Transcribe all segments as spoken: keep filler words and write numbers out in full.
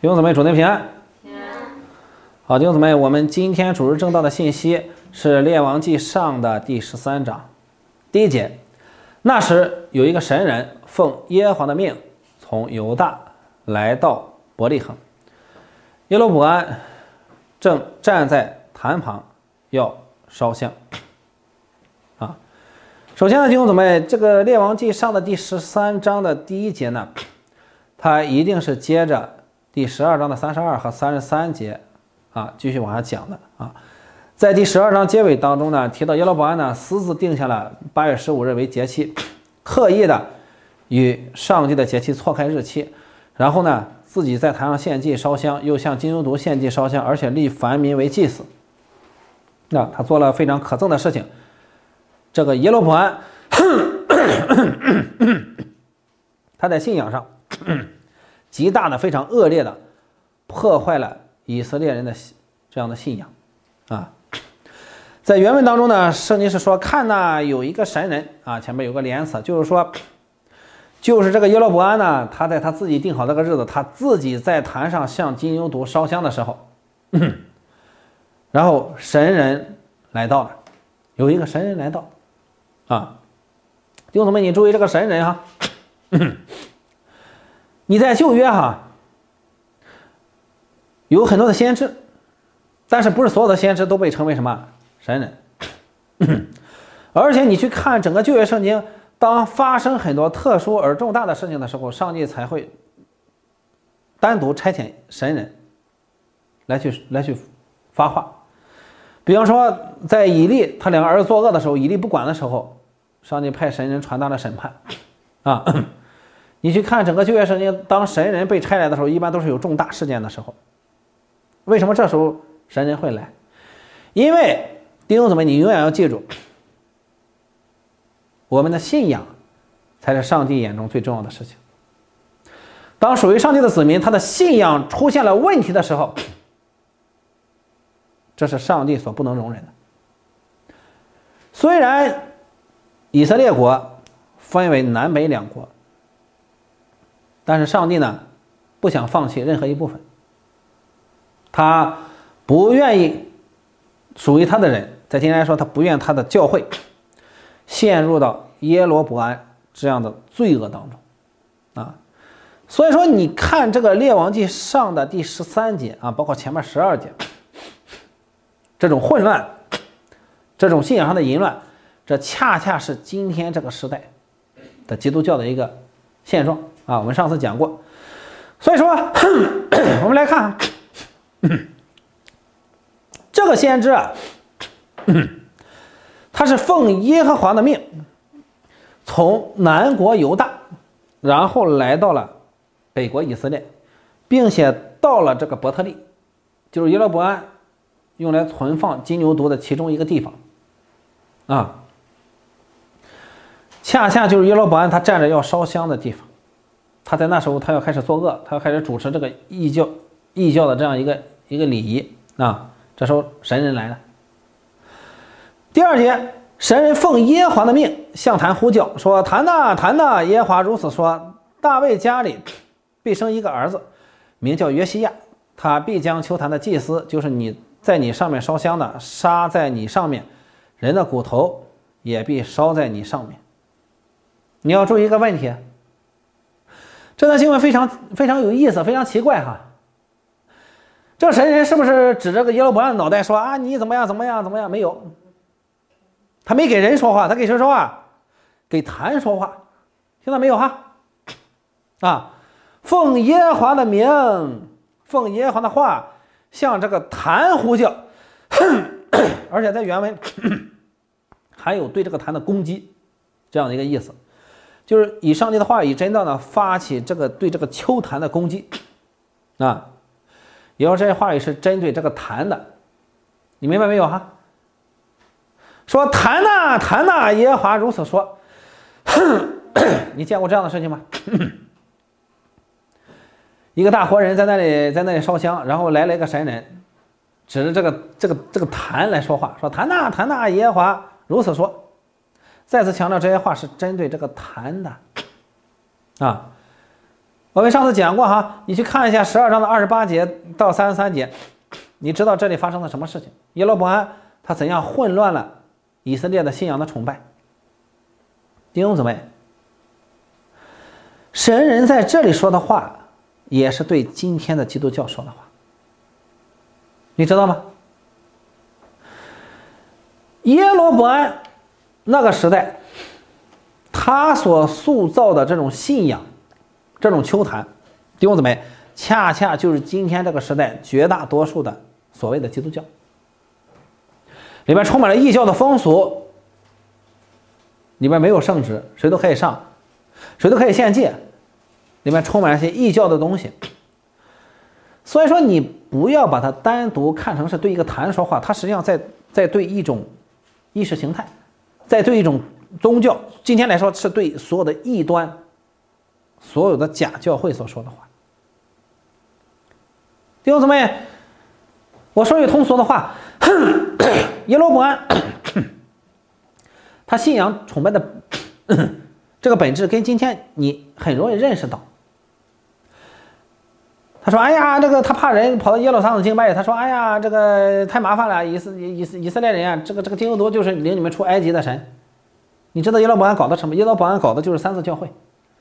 弟兄姊妹，主内平安。好，弟兄姊妹，我们今天主日正道的信息是《列王纪上》的第十三章第一节。那时有一个神人奉耶和华的命，从犹大来到伯利恒。耶罗伯安正站在坛旁要烧香。啊，首先呢，弟兄姊妹，这个《列王纪上》的第十三章的第一节呢，它一定是接着第十二章的三十二和三十三节啊，继续往下讲的啊。在第十二章结尾当中呢，提到耶罗伯安呢私自定下了八月十五日为节期，刻意的与上帝的节期错开日期，然后呢自己在坛上献祭烧香，又向金牛犊献祭烧香，而且立凡民为祭司。那他做了非常可憎的事情。这个耶罗伯安他在信仰上极大的非常恶劣的破坏了以色列人的这样的信仰啊。在原文当中呢，圣经是说，看呐，有一个神人啊，前面有个连词，就是说就是这个耶罗伯安呢，他在他自己定好这个日子，他自己在坛上向金牛犊烧香的时候，然后神人来到了，有一个神人来到啊。弟兄姊妹，你注意这个神人哈，你在旧约哈有很多的先知，但是不是所有的先知都被称为什么神人？而且你去看整个旧约圣经，当发生很多特殊而重大的事情的时候，上帝才会单独差遣神人来去来去发话。比方说在以利他两个儿子作恶的时候，以利不管的时候，上帝派神人传达了审判啊。你去看整个旧约圣经，当神人被差来的时候，一般都是有重大事件的时候。为什么这时候神人会来？因为弟兄姊妹，你永远要记住，我们的信仰才是上帝眼中最重要的事情。当属于上帝的子民，他的信仰出现了问题的时候，这是上帝所不能容忍的。虽然以色列国分为南北两国，但是上帝呢不想放弃任何一部分，他不愿意属于他的人，在今天来说，他不愿他的教会陷入到耶罗伯安这样的罪恶当中啊。所以说你看这个列王纪上的第十三节啊，包括前面十二节，这种混乱，这种信仰上的淫乱，这恰恰是今天这个时代的基督教的一个现状啊。我们上次讲过，所以说我们来看这个先知啊，他是奉耶和华的命，从南国犹大，然后来到了北国以色列，并且到了这个伯特利，就是耶罗伯安用来存放金牛犊的其中一个地方啊，恰恰就是耶罗伯安他站着要烧香的地方。他在那时候他要开始作恶，他要开始主持这个异教异教的这样一个一个礼仪啊。这时候神人来了。第二节，神人奉耶和华的命向坛呼叫，说：坛哪坛哪，耶和华如此说，大卫家里必生一个儿子，名叫约西亚，他必将丘坛的祭司，就是你在你上面烧香的，杀在你上面，人的骨头也必烧在你上面。你要注意一个问题，这段经文非常非常有意思，非常奇怪哈。这个神人是不是指着个耶罗伯安的脑袋说啊，你怎么样怎么样怎么样？没有，他没给人说话，他给谁说话？给坛说话，听到没有哈？啊，奉耶和华的名，奉耶和华的话向这个坛呼叫，而且在原文还有对这个坛的攻击这样的一个意思，就是以上帝的话语真道呢发起这个对这个丘坛的攻击啊。也就是这些话语是针对这个坛的，你明白没有哈？说坛哪坛哪，耶和华如此说。你见过这样的事情吗？一个大活人在那里在那里烧香，然后来了一个神人，指着这个这个这个坛来说话，说坛哪坛哪，耶和华如此说。再次强调，这些话是针对这个坛的啊。 我们上次讲过哈，你去看一下十二章的二十八节到三十三节，你知道这里发生了什么事情？耶罗波安他怎样混乱了以色列的信仰的崇拜？弟兄姊妹，神人在这里说的话，也是对今天的基督教说的话，你知道吗？耶罗波安那个时代，他所塑造的这种信仰，这种秋坛，弟兄姊妹，恰恰就是今天这个时代绝大多数的所谓的基督教，里面充满了异教的风俗，里面没有圣旨，谁都可以上，谁都可以献祭，里面充满了一些异教的东西。所以说，你不要把它单独看成是对一个坛说话，它实际上在在对一种意识形态，在对一种宗教，今天来说是对所有的异端、所有的假教会所说的话。弟兄姊妹，我说句通俗的话，耶罗波安他信仰崇拜的这个本质跟今天你很容易认识到。他说：“哎呀，这个他怕人跑到耶路撒冷敬拜。他说：哎呀，这个太麻烦了，以色以以色列人啊，这个这个基督徒就是领你们出埃及的神。你知道耶罗波安搞的什么？耶罗波安搞的就是三自教会，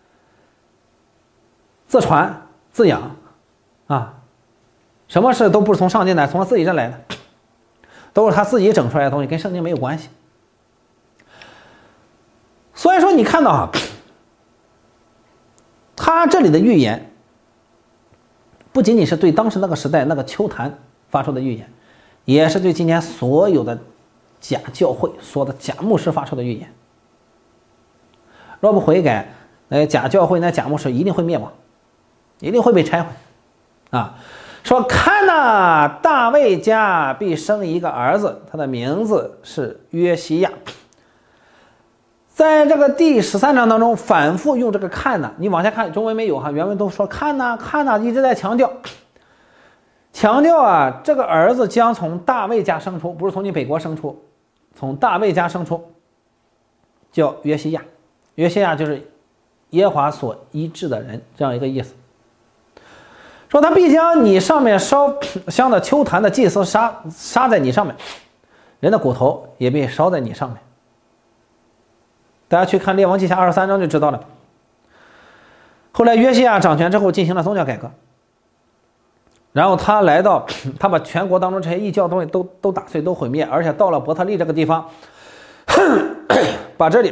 自传自养啊，什么事都不是从上帝那，从他自己这来的，都是他自己整出来的东西，跟圣经没有关系。所以说，你看到啊，他这里的预言。”不仅仅是对当时那个时代那个秋坛发出的预言，也是对今天所有的假教会、所有的假牧师发出的预言。若不悔改，那假教会、那假牧师一定会灭亡，一定会被拆毁。啊，说看哪，大卫家必生一个儿子，他的名字是约西亚。在这个第十三章当中反复用这个看呐，你往下看，中文没有哈，原文都说看呐看呐，一直在强调强调啊，这个儿子将从大卫家生出，不是从你北国生出，从大卫家生出，叫约西亚。约西亚就是耶和华所医治的人，这样一个意思。说他必将你上面烧香的秋坛的祭司杀杀在你上面，人的骨头也被烧在你上面。大家去看列王记下二十三章就知道了。后来约西亚掌权之后进行了宗教改革，然后他来到，他把全国当中这些异教东西都都打碎都毁灭，而且到了伯特利这个地方，把这里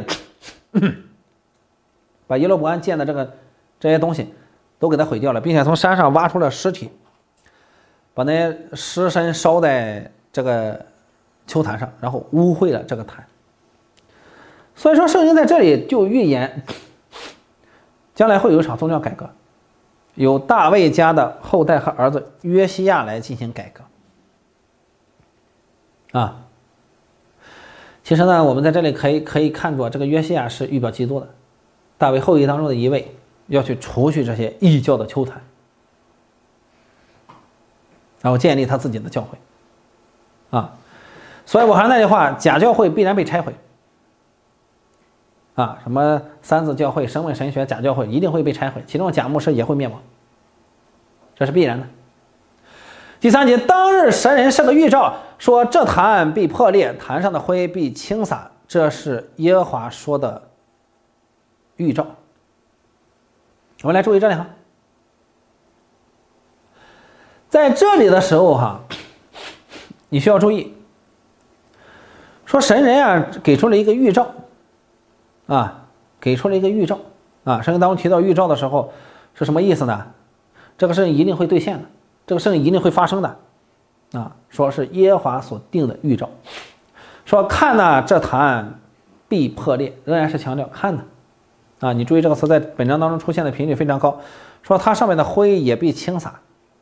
把耶罗波安建的这个这些东西都给他毁掉了，并且从山上挖出了尸体，把那些尸身烧在这个秋坛上，然后污秽了这个坛。所以说，圣经在这里就预言，将来会有一场宗教改革，由大卫家的后代和儿子约西亚来进行改革。啊，其实呢，我们在这里可以可以看出，这个约西亚是预表基督的，大卫后裔当中的一位，要去除去这些异教的秋坛，然后建立他自己的教会。啊，所以我还是那句话，假教会必然被拆毁。啊，什么三自教会、生命神学、假教会一定会被拆毁，其中假牧师也会灭亡，这是必然的。第三节，当日神人是个预兆，说这坛必破裂，坛上的灰必倾洒，这是耶和华说的预兆。我们来注意这里哈，在这里的时候哈，你需要注意，说神人啊给出了一个预兆。啊，给出了一个预兆啊！圣经当中提到预兆的时候是什么意思呢？这个事情一定会兑现的，这个事情一定会发生的啊！说是耶和华所定的预兆，说看呐，这坛必破裂，仍然是强调看呐啊！你注意这个词在本章当中出现的频率非常高，说它上面的灰也必倾洒。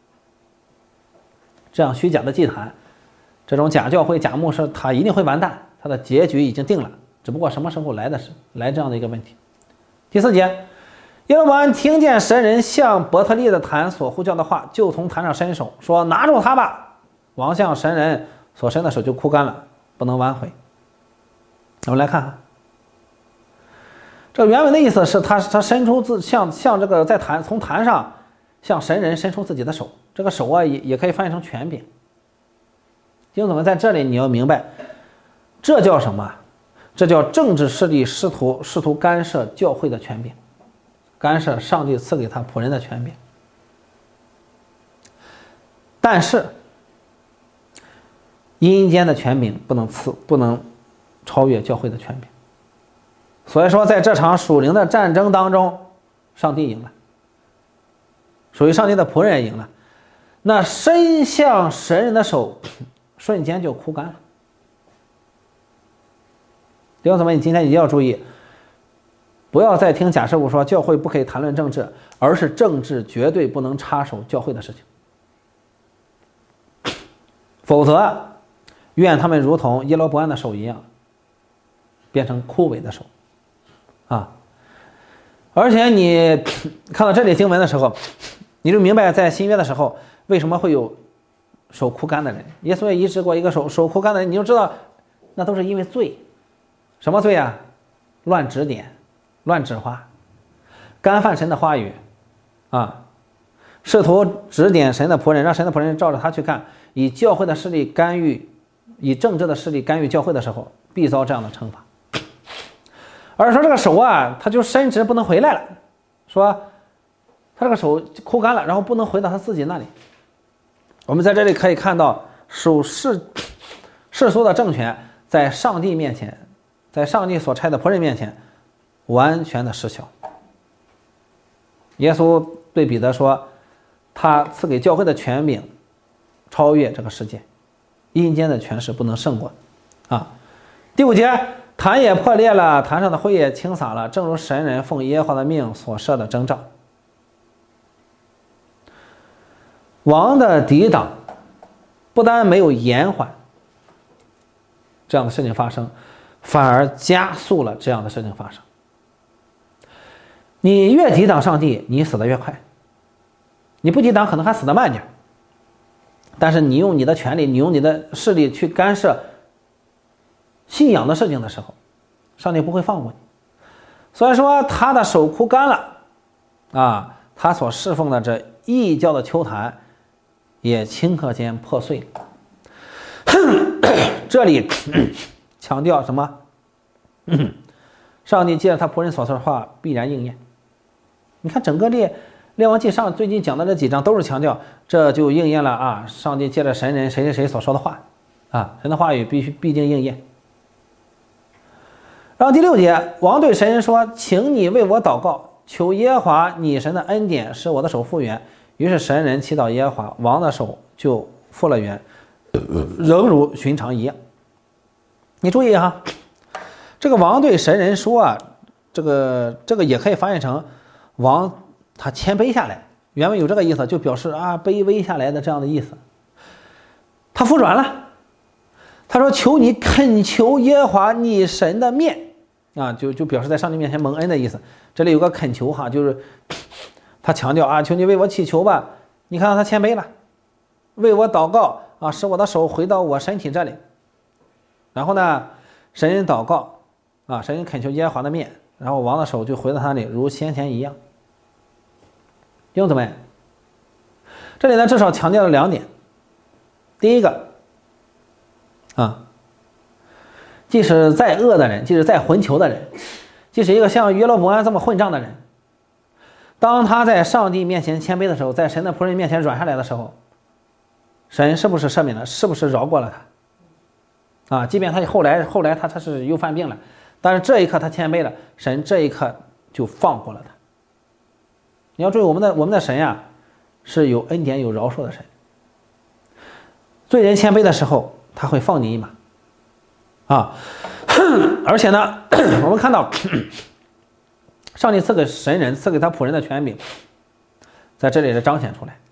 这样虚假的祭坛，这种假教会、假牧师，他一定会完蛋，他的结局已经定了。只不过什么时候来的是来这样的一个问题。第四节，耶罗波安听见神人向伯特利的坛所呼叫的话，就从坛上伸手说：“拿住他吧！”王向神人所伸的手就枯干了，不能挽回。我们来看看， 这原文的意思是他他伸出自向向这个在坛从坛上向神人伸出自己的手，这个手啊也也可以翻译成权柄。弟兄姊妹，在这里你要明白，这叫什么？这叫政治势力试图试图干涉教会的权柄，干涉上帝赐给他仆人的权柄。但是阴间的权柄不能赐不能超越教会的权柄。所以说，在这场属灵的战争当中，上帝赢了，属于上帝的仆人也赢了。那伸向神人的手，瞬间就枯干了。弟兄姊妹，你今天一定要注意，不要再听假师傅说教会不可以谈论政治，而是政治绝对不能插手教会的事情，否则，愿他们如同耶罗波安的手一样，变成枯萎的手。啊，而且你看到这里经文的时候，你就明白在新约的时候为什么会有手枯干的人。耶稣也医治过一个手手枯干的人，你就知道那都是因为罪。什么罪啊？乱指点，乱指花，干犯神的话语啊，试图指点神的仆人，让神的仆人照着他去干，以教会的势力干预，以政治的势力干预教会的时候，必遭这样的惩罚。而说这个手啊，他就伸直不能回来了，说他这个手枯干了，然后不能回到他自己那里。我们在这里可以看到，属世世俗的政权在上帝面前，在上帝所差的仆人面前，完全的失效。耶稣对彼得说，他赐给教会的权柄超越这个世界，阴间的权势不能胜过。啊，第五节。坛也破裂了，坛上的灰也倾洒了，正如神人奉耶和华的命所设的征兆。王的抵挡不但没有延缓这样的事情发生，反而加速了这样的事情发生。你越抵挡上帝，你死得越快；你不抵挡，可能还死得慢点。但是你用你的权利，你用你的势力去干涉信仰的事情的时候，上帝不会放过你。所以说他的手枯干了啊，他所侍奉的这异教的丘坛也顷刻间破碎了。这里强调什么？上帝借着他仆人所说的话必然应验。你看整个列列王记上最近讲的这几章都是强调，这就应验了啊！上帝借着神人谁谁谁所说的话啊，神的话语必须必定应验。然后第六节，王对神人说：“请你为我祷告，求耶和华你神的恩典使我的手复原。”于是神人祈祷耶和华，王的手就复了原，仍如寻常一样。你注意哈，这个王对神人说啊，这个这个也可以翻译成王他谦卑下来，原文有这个意思，就表示啊卑微下来的这样的意思。他服软了，他说：“求你恳求耶和华你神的面。”啊，就就表示在上帝面前蒙恩的意思。这里有个恳求哈，就是他强调啊，求你为我祈求吧。你看到他谦卑了，为我祷告啊，使我的手回到我身体这里。然后呢，神人祷告啊，神人恳求耶和华的面，然后王的手就回到他那里，如先前一样。弟兄姊妹，这里呢至少强调了两点。第一个啊。即使再恶的人，即使再混球的人，即使一个像约罗伯安这么混账的人，当他在上帝面前谦卑的时候，在神的仆人面前软下来的时候，神是不是赦免了？是不是饶过了他？啊，即便他后来后来他他是又犯病了，但是这一刻他谦卑了，神这一刻就放过了他。你要注意，我们的我们的神呀，是有恩典有饶恕的神。罪人谦卑的时候，他会放你一马。啊，而且呢，我们看到上帝赐给神人、赐给他仆人的权柄，在这里是彰显出来。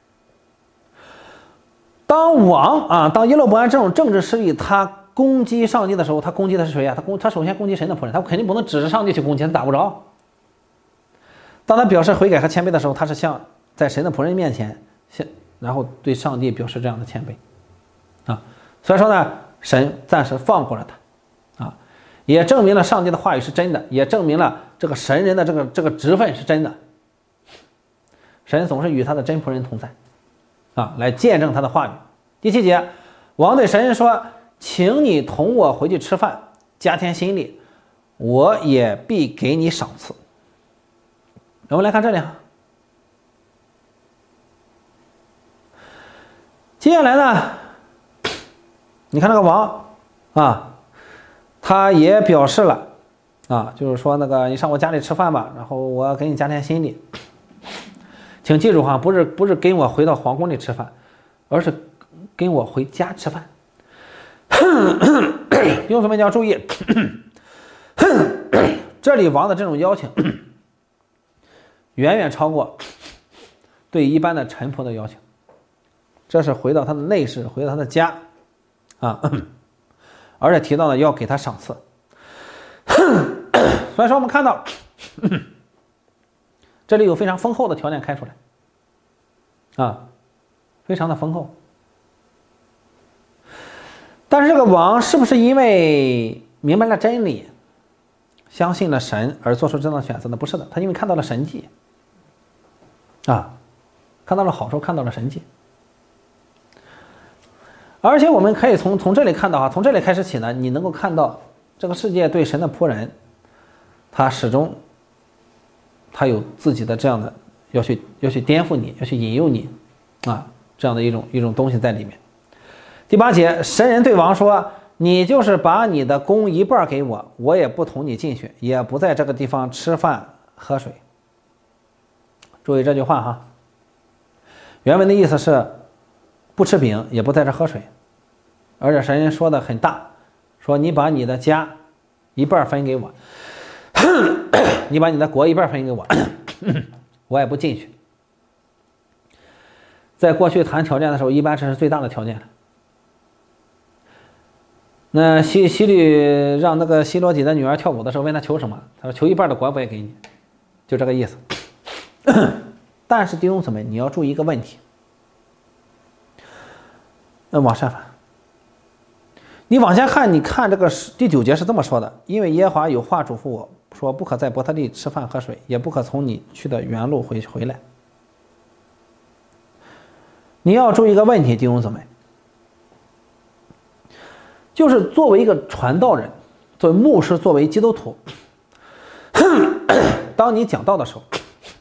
当王啊，当耶罗伯安这种政治势力他攻击上帝的时候，他攻击的是谁呀？他攻他首先攻击神的仆人，他肯定不能指着上帝去攻击，他打不着。当他表示悔改和谦卑的时候，他是向在神的仆人面前，然后对上帝表示这样的谦卑啊。所以说呢，神暂时放过了他，啊，也证明了上帝的话语是真的，也证明了这个神人的这个这个职分是真的，神总是与他的真仆人同在，啊，来见证他的话语。第七节，王对神人说：“请你同我回去吃饭，加添心力，我也必给你赏赐。”我们来看这里哈，接下来呢，你看那个王啊，他也表示了啊，就是说那个你上我家里吃饭吧，然后我给你加添心力。请记住哈，不是不是跟我回到皇宫里吃饭，而是跟我回家吃饭。弟兄姊妹你要注意，这里王的这种邀请远远超过对一般的臣仆的要求，这是回到他的内室，回到他的家啊，而且提到了要给他赏赐。所以说我们看到这里有非常丰厚的条件开出来啊，非常的丰厚。但是这个王是不是因为明白了真理，相信了神而做出这样的选择呢？不是的，他因为看到了神迹啊，看到了好处，看到了神迹。而且我们可以从从这里看到啊，从这里开始起呢，你能够看到这个世界对神的仆人，他始终他有自己的这样的要去要去颠覆你，要去引诱你啊，这样的一种一种东西在里面。第八节，神人对王说：“你就是把你的宫一半给我，我也不同你进去，也不在这个地方吃饭喝水。”注意这句话哈，原文的意思是不吃饼，也不在这喝水，而且神人说的很大，说你把你的家一半分给我，你把你的国一半分给我，我也不进去。在过去谈条件的时候，一般这是最大的条件了。那希希律让那个希罗底的女儿跳舞的时候，问他求什么？他说求一半的国我也给你，就这个意思。但是弟兄姊妹，你要注意一个问题。那往下翻，你往下看，你看这个第九节是这么说的：因为耶和华有话嘱咐我说，不可在伯特利吃饭喝水，也不可从你去的原路回回来。你要注意一个问题，弟兄姊妹。就是作为一个传道人，作为牧师，作为基督徒，当你讲道的时候，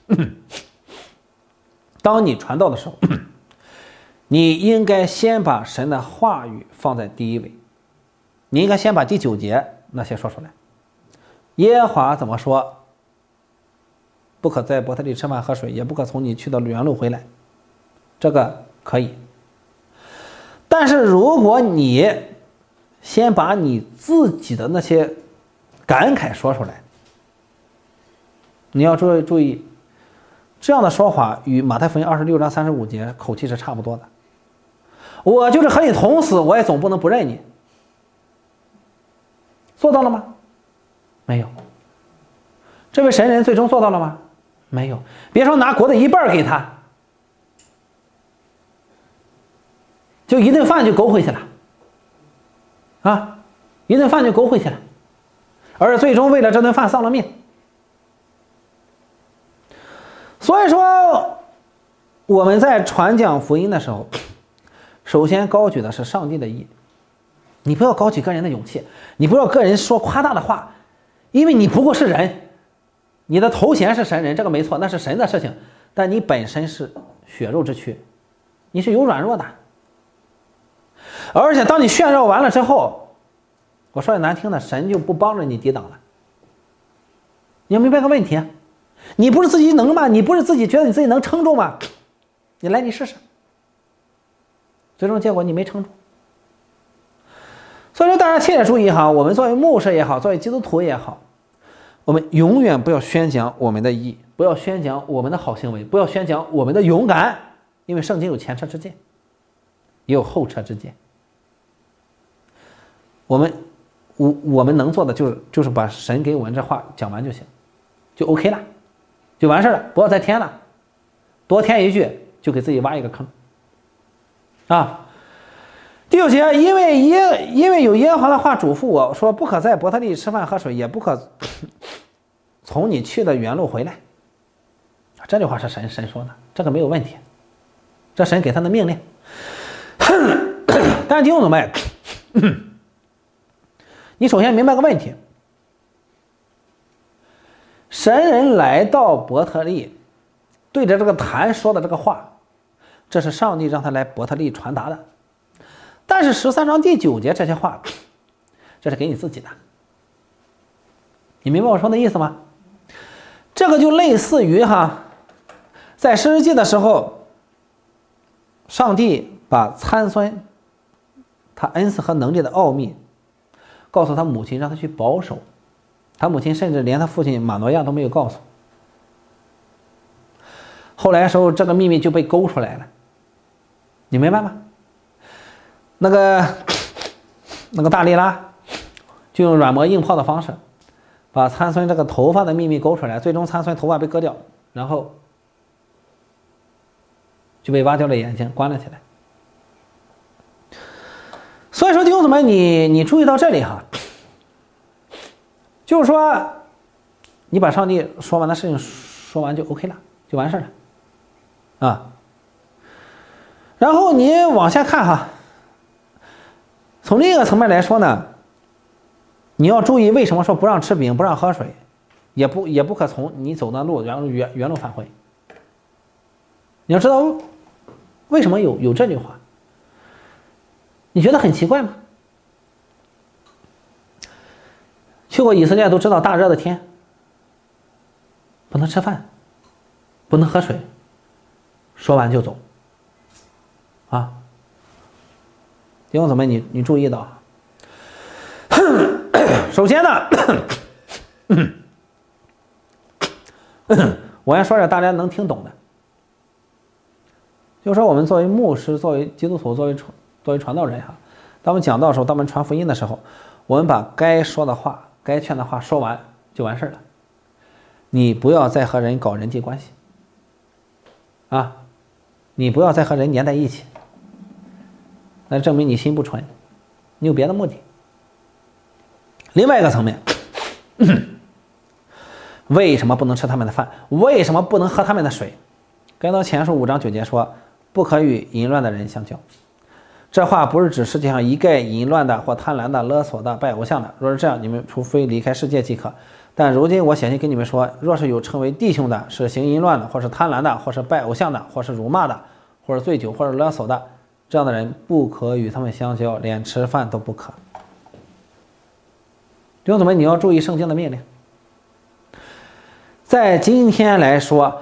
当你传道的时候，你应该先把神的话语放在第一位，你应该先把第九节那些说出来。耶和华怎么说？不可在伯特利吃饭喝水，也不可从你去的原路回来，这个可以。但是如果你先把你自己的那些感慨说出来，你要注意注意，这样的说法与马太福音二十六章三十五节口气是差不多的。我就是和你同死，我也总不能不认你。做到了吗？没有。这位神人最终做到了吗？没有。别说拿国的一半给他，就一顿饭就勾回去了。啊，一顿饭就勾回去了，而最终为了这顿饭丧了命。所以说，我们在传讲福音的时候，首先高举的是上帝的义，你不要高举个人的勇气，你不要个人说夸大的话，因为你不过是人，你的头衔是神人，这个没错，那是神的事情，但你本身是血肉之躯，你是有软弱的。而且当你炫耀完了之后，我说的难听的，神就不帮着你抵挡了。你要明白个问题，你不是自己能吗？你不是自己觉得你自己能撑住吗？你来你试试，最终结果你没撑住。所以说大家切切注意哈，我们作为牧师也好，作为基督徒也好，我们永远不要宣讲我们的义，不要宣讲我们的好行为，不要宣讲我们的勇敢，因为圣经有前车之鉴，也有后车之鉴。我们我我们能做的就是就是把神给我们这话讲完就行，就 OK 了，就完事了，不要再添了，多添一句就给自己挖一个坑啊。第九节，因为耶因为有耶和华的话嘱咐我说，不可在伯特利吃饭喝水，也不可从你去的原路回来。这句话是神神说的，这个没有问题，这神给他的命令。但是弟兄姊妹，你首先明白个问题，神人来到伯特利，对着这个坛说的这个话，这是上帝让他来伯特利传达的。但是十三章第九节这些话，这是给你自己的。你明白我说的意思吗？这个就类似于哈，在士师记的时候，上帝把参孙他恩赐和能力的奥秘告诉他母亲，让他去保守。他母亲甚至连他父亲马诺亚都没有告诉。后来的时候，这个秘密就被勾出来了，你明白吗？那个那个大利拉就用软磨硬泡的方式，把参孙这个头发的秘密勾出来，最终参孙头发被割掉，然后就被挖掉了眼睛，关了起来。所以说弟兄姊妹，你你注意到这里哈，就是说你把上帝说完的事情说完就 OK 了，就完事了啊。然后你往下看哈，从另一个层面来说呢，你要注意为什么说不让吃饼，不让喝水，也不也不可从你走的路原原原路返回。你要知道为什么有有这句话，你觉得很奇怪吗？去过以色列都知道，大热的天不能吃饭，不能喝水，说完就走啊。弟兄姊妹，你你注意到，首先呢，我要说点大家能听懂的，就是说我们作为牧师，作为基督徒，作为传作为传道人哈，当我们讲道的时候，当我们传福音的时候，我们把该说的话、该劝的话说完就完事了。你不要再和人搞人际关系啊，你不要再和人粘在一起，那证明你心不纯，你有别的目的。另外一个层面，为什么不能吃他们的饭？为什么不能喝他们的水？跟到前书五章九节说，不可与淫乱的人相交。这话不是指世界上一概淫乱的或贪婪的、勒索的、拜偶像的。若是这样，你们除非离开世界即可。但如今我写信跟你们说，若是有称为弟兄的，是行淫乱的，或是贪婪的，或是拜偶像的，或是辱骂的，或是醉酒，或者勒索的，这样的人不可与他们相交，连吃饭都不可。弟兄姊妹，你要注意圣经的命令。在今天来说，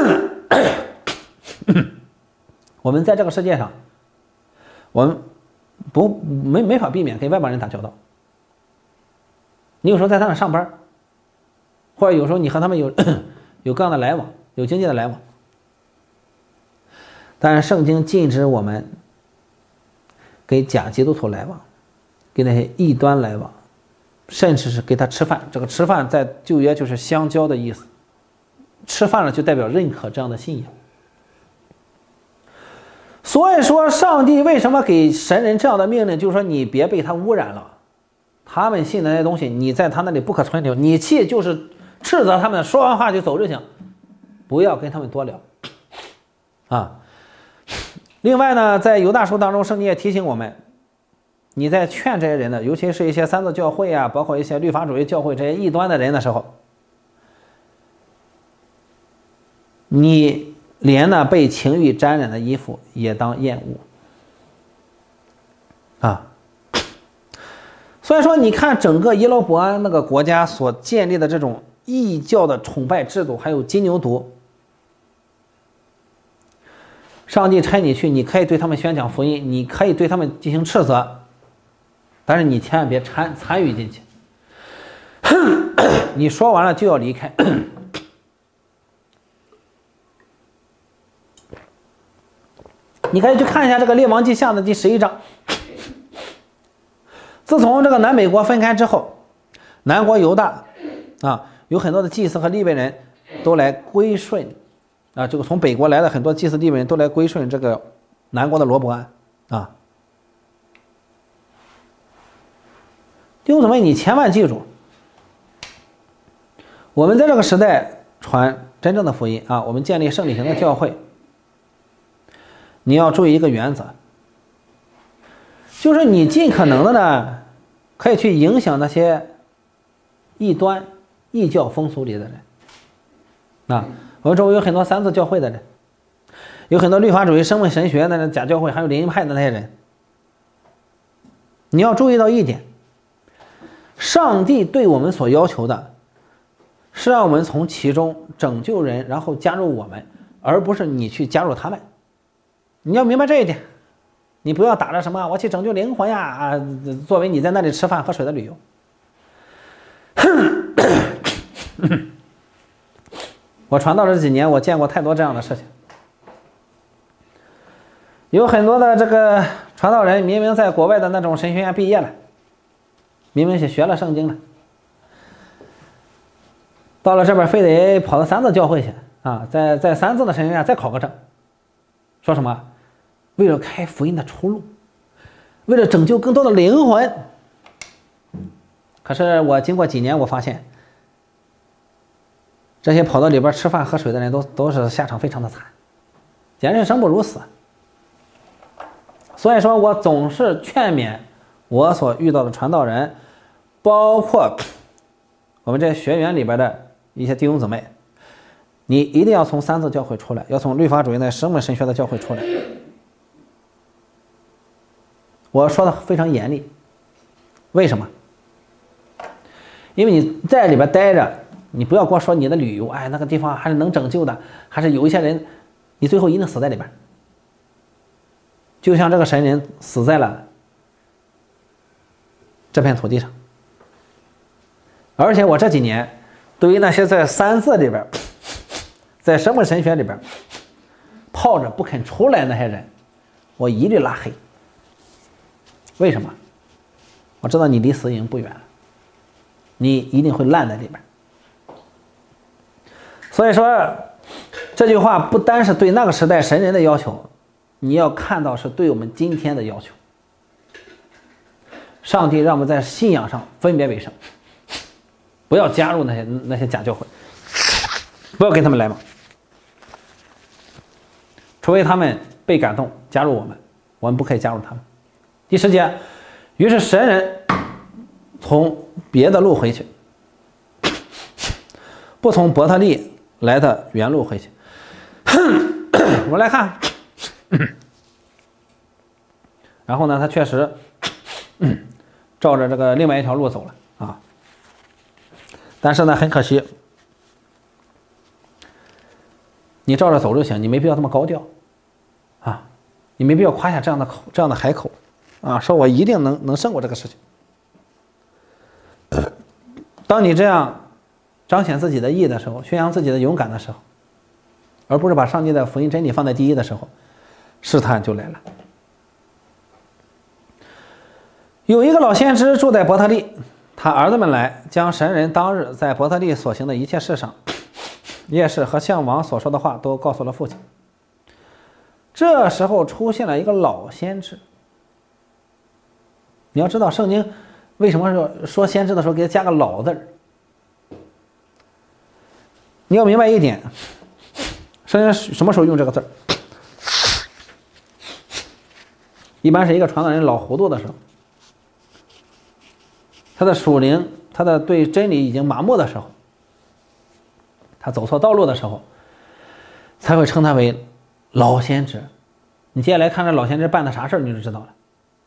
我们在这个世界上，我们不没没法避免跟外邦人打交道。你有时候在他那上班，或者有时候你和他们有有各样的来往，有经济的来往。但是圣经禁止我们跟假基督徒来往，跟那些异端来往，甚至是给他吃饭。这个吃饭在旧约就是相交的意思，吃饭了就代表认可这样的信仰。所以说上帝为什么给神人这样的命令，就是说你别被他污染了，他们信的那些东西你在他那里不可存留，你去就是斥责他们，说完话就走就行，不要跟他们多聊啊。另外呢，在犹大书当中，圣经也提醒我们，你在劝这些人的，尤其是一些三自教会啊，包括一些律法主义教会这些异端的人的时候，你连那被情欲沾染的衣服也当厌恶啊。所以说你看整个耶罗伯安那个国家所建立的这种异教的崇拜制度，还有金牛犊，上帝差你去，你可以对他们宣讲福音，你可以对他们进行斥责，但是你千万别参参与进去。你说完了就要离开。你可以去看一下这个列王记下的第十一章。自从这个南北国分开之后，南国犹大啊，有很多的祭司和利未人都来归顺啊，这个从北国来的很多祭司利未人都来归顺这个南国的罗伯安啊。弟兄姊妹，你千万记住， 我们在这个时代传真正的福音啊，我们建立圣理型的教会，你要注意一个原则，就是你尽可能的呢，可以去影响那些异端、异教风俗里的人。啊，我们周围有很多三自教会的人，有很多律法主义、生物神学的假教会，还有灵恩派的那些人。你要注意到一点，上帝对我们所要求的是让我们从其中拯救人，然后加入我们，而不是你去加入他们。你要明白这一点，你不要打着什么我去拯救灵魂呀啊，作为你在那里吃饭喝水的理由。我传道这几年，我见过太多这样的事情。有很多的这个传道人，明明在国外的那种神学院毕业了，明明是学了圣经了，到了这边非得跑到三自教会去啊，在在三自的神学院再考个证，说什么为了开福音的出路，为了拯救更多的灵魂。可是我经过几年，我发现这些跑到里边吃饭喝水的人都都是下场非常的惨，简直是生不如死。所以说我总是劝勉我所遇到的传道人，包括我们这些学员里边的一些弟兄姊妹，你一定要从三自教会出来，要从律法主义的生物神学的教会出来。我说的非常严厉，为什么？因为你在里边待着，你不要光说你的旅游，哎，那个地方还是能拯救的，还是有一些人，你最后一定死在里边。就像这个神人死在了这片土地上。而且我这几年对于那些在三自里边，在生物神学里边泡着不肯出来那些人，我一律拉黑。为什么？我知道你离死已经不远了，你一定会烂在里边。所以说这句话不单是对那个时代神人的要求，你要看到是对我们今天的要求。上帝让我们在信仰上分别为圣，不要加入那些那些假教会，不要跟他们来往，除非他们被感动加入我们，我们不可以加入他们。第十节，于是神人从别的路回去，不从伯特利来的原路回去。我们来看，然后呢，他确实照着这个另外一条路走了啊。但是呢，很可惜，你照着走就行，你没必要这么高调啊，你没必要夸下这样的口这样的海口啊，说我一定能能胜过这个事情。当你这样彰显自己的义的时候，宣扬自己的勇敢的时候，而不是把上帝的福音真理放在第一的时候，试探就来了。有一个老先知住在伯特利，他儿子们来将神人当日在伯特利所行的一切事上，也是和向王所说的话都告诉了父亲。这时候出现了一个老先知。你要知道圣经为什么说说先知的时候给他加个老字儿，你要明白一点，圣经什么时候用这个字儿？一般是一个传道人老糊涂的时候，他的属灵，他的对真理已经麻木的时候，他走错道路的时候，才会称他为老先知。你接下来看这老先知办的啥事儿，你就知道了。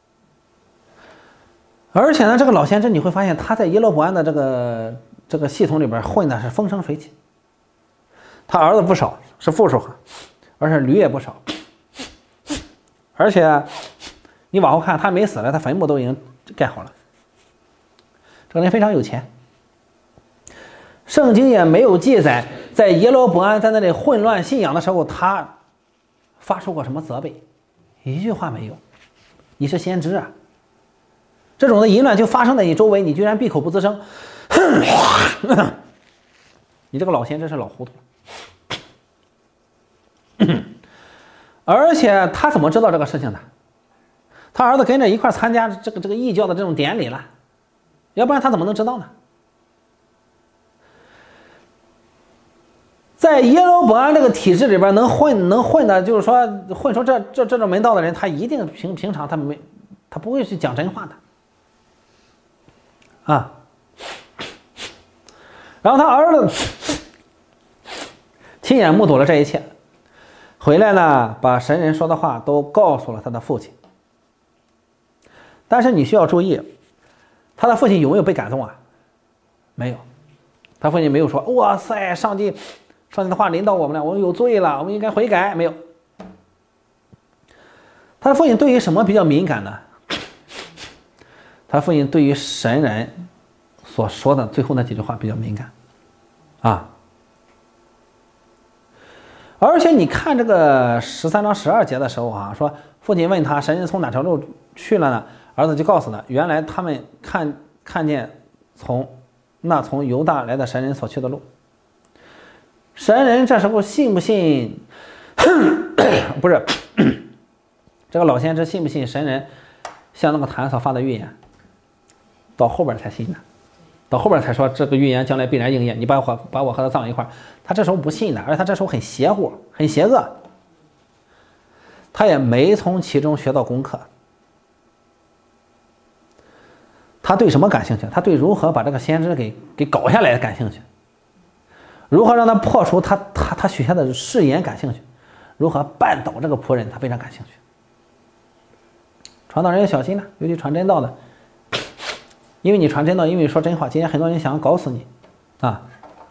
而且呢，这个老先知你会发现他在耶罗伯安的这个这个系统里边混的是风生水起。他儿子不少，是富庶，而且驴也不少。而且你往后看，他没死了，他坟墓都已经盖好了。这个人非常有钱。圣经也没有记载，在耶罗伯安在那里混乱信仰的时候，他发出过什么责备，一句话没有。你是先知啊，这种的淫乱就发生在你周围，你居然闭口不吱声，你这个老先知是老糊涂了。而且他怎么知道这个事情的？他儿子跟着一块参加这个这个异教的这种典礼了，要不然他怎么能知道呢？ 在耶罗伯安这个体制里边能混能混的，就是说混出这这这种门道的人，他一定平平常他没他不会去讲真话的啊。然后他儿子亲眼目睹了这一切，回来呢，把神人说的话都告诉了他的父亲。但是你需要注意，他的父亲有没有被感动啊？没有，他父亲没有说：“哇塞，上帝，上帝的话临到我们了，我们有罪了，我们应该悔改。”没有。他的父亲对于什么比较敏感呢？他父亲对于神人所说的最后那几句话比较敏感，啊。而且你看这个十三章十二节的时候啊，说父亲问他神人从哪条路去了呢？儿子就告诉他，原来他们看看见从那从犹大来的神人所去的路。神人这时候信不信？不是，这个老先知信不信神人向那个坛所发的预言？到后边才信的，到后边才说这个预言将来必然应验。你把我把我和他葬一块儿，他这时候不信的，而且他这时候很邪乎，很邪恶，他也没从其中学到功课。他对什么感兴趣？他对如何把这个先知给给搞下来感兴趣，如何让他破除他他他许下的誓言感兴趣，如何绊倒这个仆人他非常感兴趣。传道人要小心了，尤其传真道的，因为你传真道，因为你说真话，今天很多人想搞死你啊。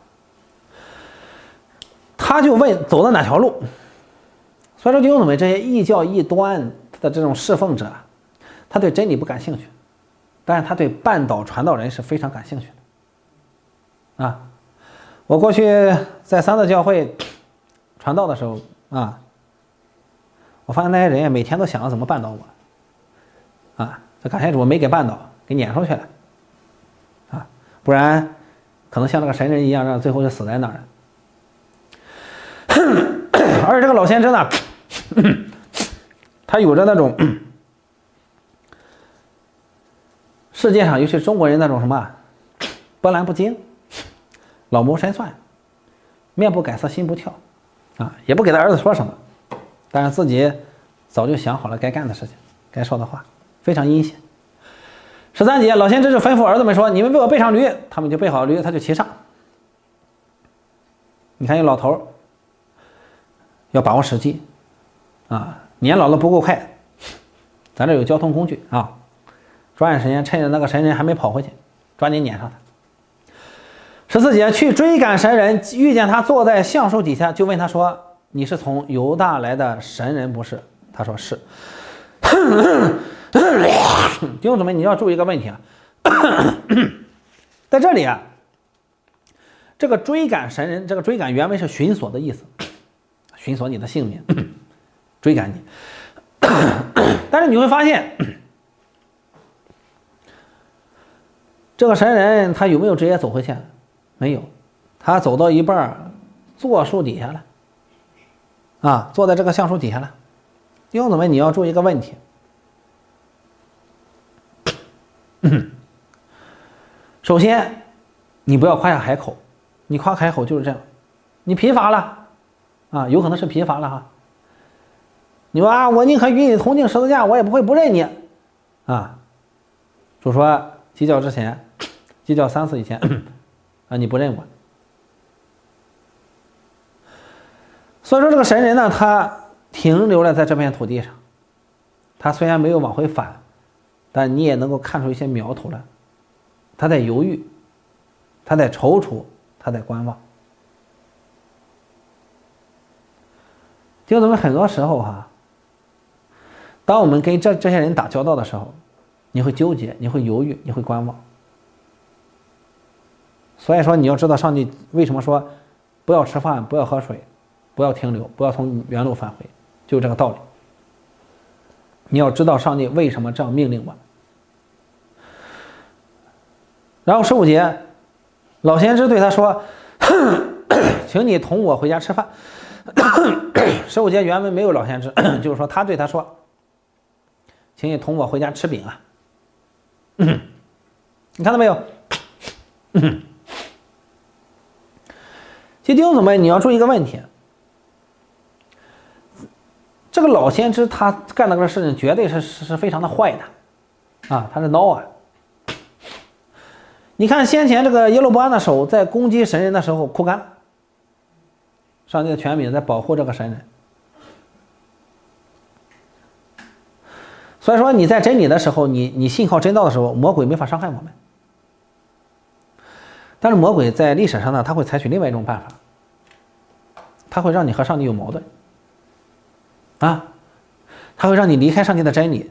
他就问走到哪条路，所以说弟兄姊妹，这些异教异端的这种侍奉者，他对真理不感兴趣，但是他对绊倒传道人是非常感兴趣的啊。我过去在三德教会传道的时候啊，我发现那些人每天都想着怎么绊倒我啊，这感谢主没给绊倒，给撵出去了啊，不然可能像那个神人一样，让最后就死在那儿了。而且这个老先知呢，他有着那种世界上尤其是中国人那种什么波澜不惊、老谋深算、面不改色心不跳啊，也不给他儿子说什么，但是自己早就想好了该干的事情、该说的话，非常阴险。十三节，老先知就吩咐儿子们说：“你们为我备上驴。”他们就备好驴，他就骑上。你看，有老头要把握时机啊，年老了不够快，咱这有交通工具啊，抓紧时间，趁着那个神人还没跑回去，抓紧撵上他。十四节，去追赶神人，遇见他坐在橡树底下，就问他说：“你是从犹大来的神人不是？”他说是。弟兄姊妹，你要注意一个问题啊，在这里啊，这个追赶神人，这个追赶原文是寻索的意思，寻索你的性命，追赶你。但是你会发现，这个神人他有没有直接走回去？没有，他走到一半坐树底下了，啊，坐在这个橡树底下了。弟兄姊妹，你要注意一个问题。首先，你不要夸下海口，你夸海口就是这样，你疲乏了啊，有可能是疲乏了哈。你说啊，我宁可与你同定十字架，我也不会不认你啊。就说鸡叫之前，鸡叫三次以前啊，你不认我。所以说这个神人呢，他停留了在这片土地上，他虽然没有往回返，但你也能够看出一些苗头来，他在犹豫，他在踌躇，他在观望。就这么很多时候哈、啊，当我们跟这这些人打交道的时候，你会纠结，你会犹豫，你会观望。所以说你要知道上帝为什么说不要吃饭，不要喝水，不要停留，不要从原路返回，就这个道理。你要知道上帝为什么这样命令我们。然后十五节，老先知对他说：“请你同我回家吃饭。”十五节原文没有老先知，就是说他对他说：“请你同我回家吃饼啊。”你看到没有？ 其实弟兄姊妹，你要注意一个问题，这个老先知他干的这个事情绝对是是非常的坏的啊，他是孬啊。你看先前这个耶罗波安的手在攻击神人的时候枯干了，上帝的权柄在保护这个神人。所以说你在真理的时候，你你信靠真道的时候，魔鬼没法伤害我们。但是魔鬼在历史上呢，他会采取另外一种办法，他会让你和上帝有矛盾啊，他会让你离开上帝的真理。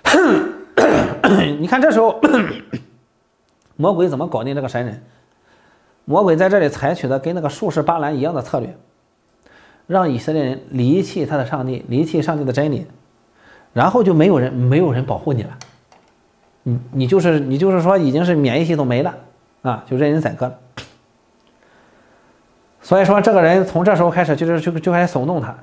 你看这时候魔鬼怎么搞定这个神人？魔鬼在这里采取的跟那个术士巴兰一样的策略，让以色列人离弃他的上帝，离弃上帝的真理，然后就没有人没有人保护你了。你你就是你就是说已经是免疫系统没了啊，就任人宰割了。所以说这个人从这时候开始就是就就开始耸动他，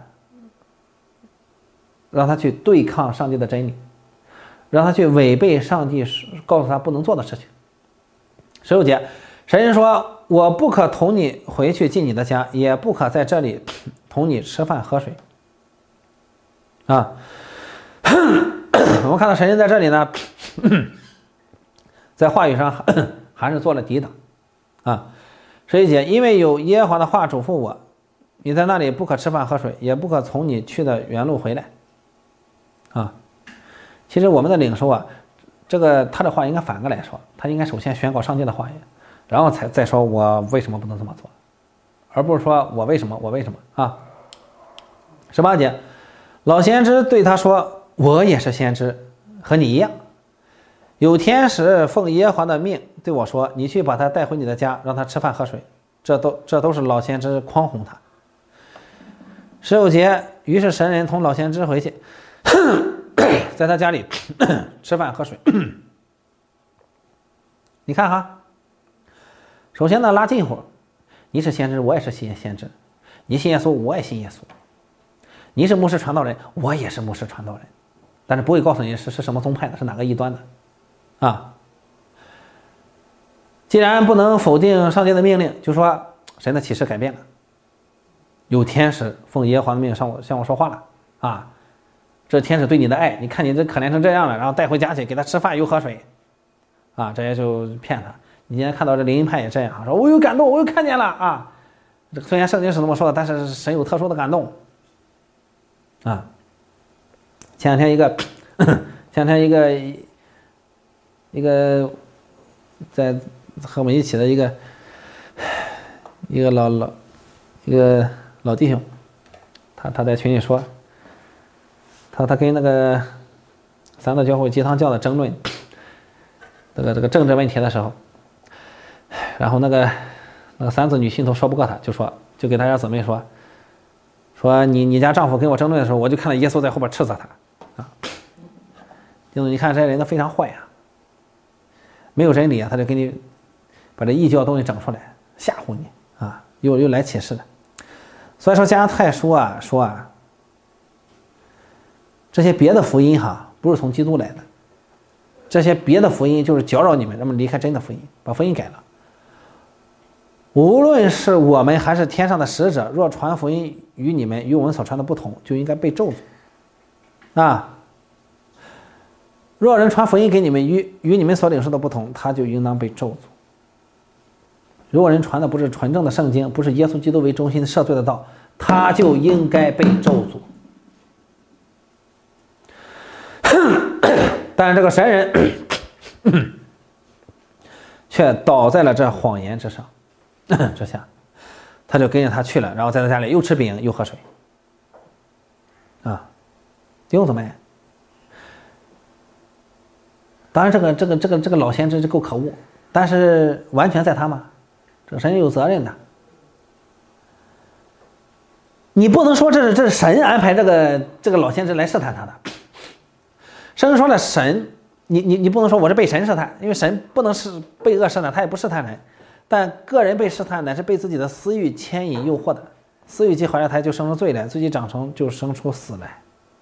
让他去对抗上帝的真理，让他去违背上帝告诉他不能做的事情。十六节，神人说：“我不可同你回去进你的家，也不可在这里同你吃饭喝水。”啊，我们看到神人在这里呢，在话语上还是做了抵挡啊。十一节，因为有耶和华的话嘱咐我，你在那里不可吃饭喝水，也不可从你去的原路回来。啊，其实我们的领受啊，这个他的话应该反过来说，他应该首先宣告上帝的话语，然后才再说我为什么不能这么做，而不是说我为什么我为什么啊。十八节，老先知对他说：“我也是先知，和你一样。有天使奉耶和华的命对我说：你去把他带回你的家，让他吃饭喝水。这都这都是老先知诓哄他。”十九节，于是神人同老先知回去，在他家里吃饭喝水。你看哈，首先呢拉近乎，你是先知，我也是先先知；你信耶稣，我也信耶稣；你是牧师传道人，我也是牧师传道人。但是不会告诉你是是什么宗派的，是哪个异端的。啊，既然不能否定上帝的命令，就说神的启示改变了，有天使奉耶和华的命向我向我说话了啊，这天使对你的爱，你看你这可怜成这样了，然后带回家去给他吃饭又喝水，啊，这些就骗他。你今天看到这灵恩派也这样，说我有感动，我又看见了啊，这虽然圣经是这么说的，但是神有特殊的感动啊。前两天一个前两天一个一个在和我们一起的一个一个老老一个老弟兄，他他在群里说，他他跟那个三德教会鸡汤教的争论这个这个政治问题的时候，然后那个那个三子女信徒说不过他，就说就给大家姊妹说说你你家丈夫跟我争论的时候，我就看到耶稣在后边斥责他啊。就是你看这些人都非常坏啊，没有真理啊，他就给你把这异教东西整出来吓唬你啊，又又来启示了。所以说加拉太书啊说啊，这些别的福音哈不是从基督来的，这些别的福音就是搅扰你们，让他们离开真的福音，把福音改了。无论是我们还是天上的使者，若传福音与你们与我们所传的不同，就应该被咒诅啊。若人传福音给你们与与你们所领受的不同，他就应当被咒诅。如果人传的不是纯正的圣经，不是耶稣基督为中心的赦罪的道，他就应该被咒诅。但是这个神人却倒在了这谎言之上之下，他就跟着他去了，然后在他家里又吃饼又喝水啊，弟兄姊妹。当然这个这个这个这个老先知就够可恶，但是完全在他吗？这个神有责任的。你不能说这是这是神安排这个这个老先知来试探他的。圣经说了，神，你你你不能说我是被神试探，因为神不能是被恶试探，他也不试探人。但个人被试探乃是被自己的私欲牵引诱惑的，私欲既怀了胎，就生出罪来；罪既长成，就生出死来。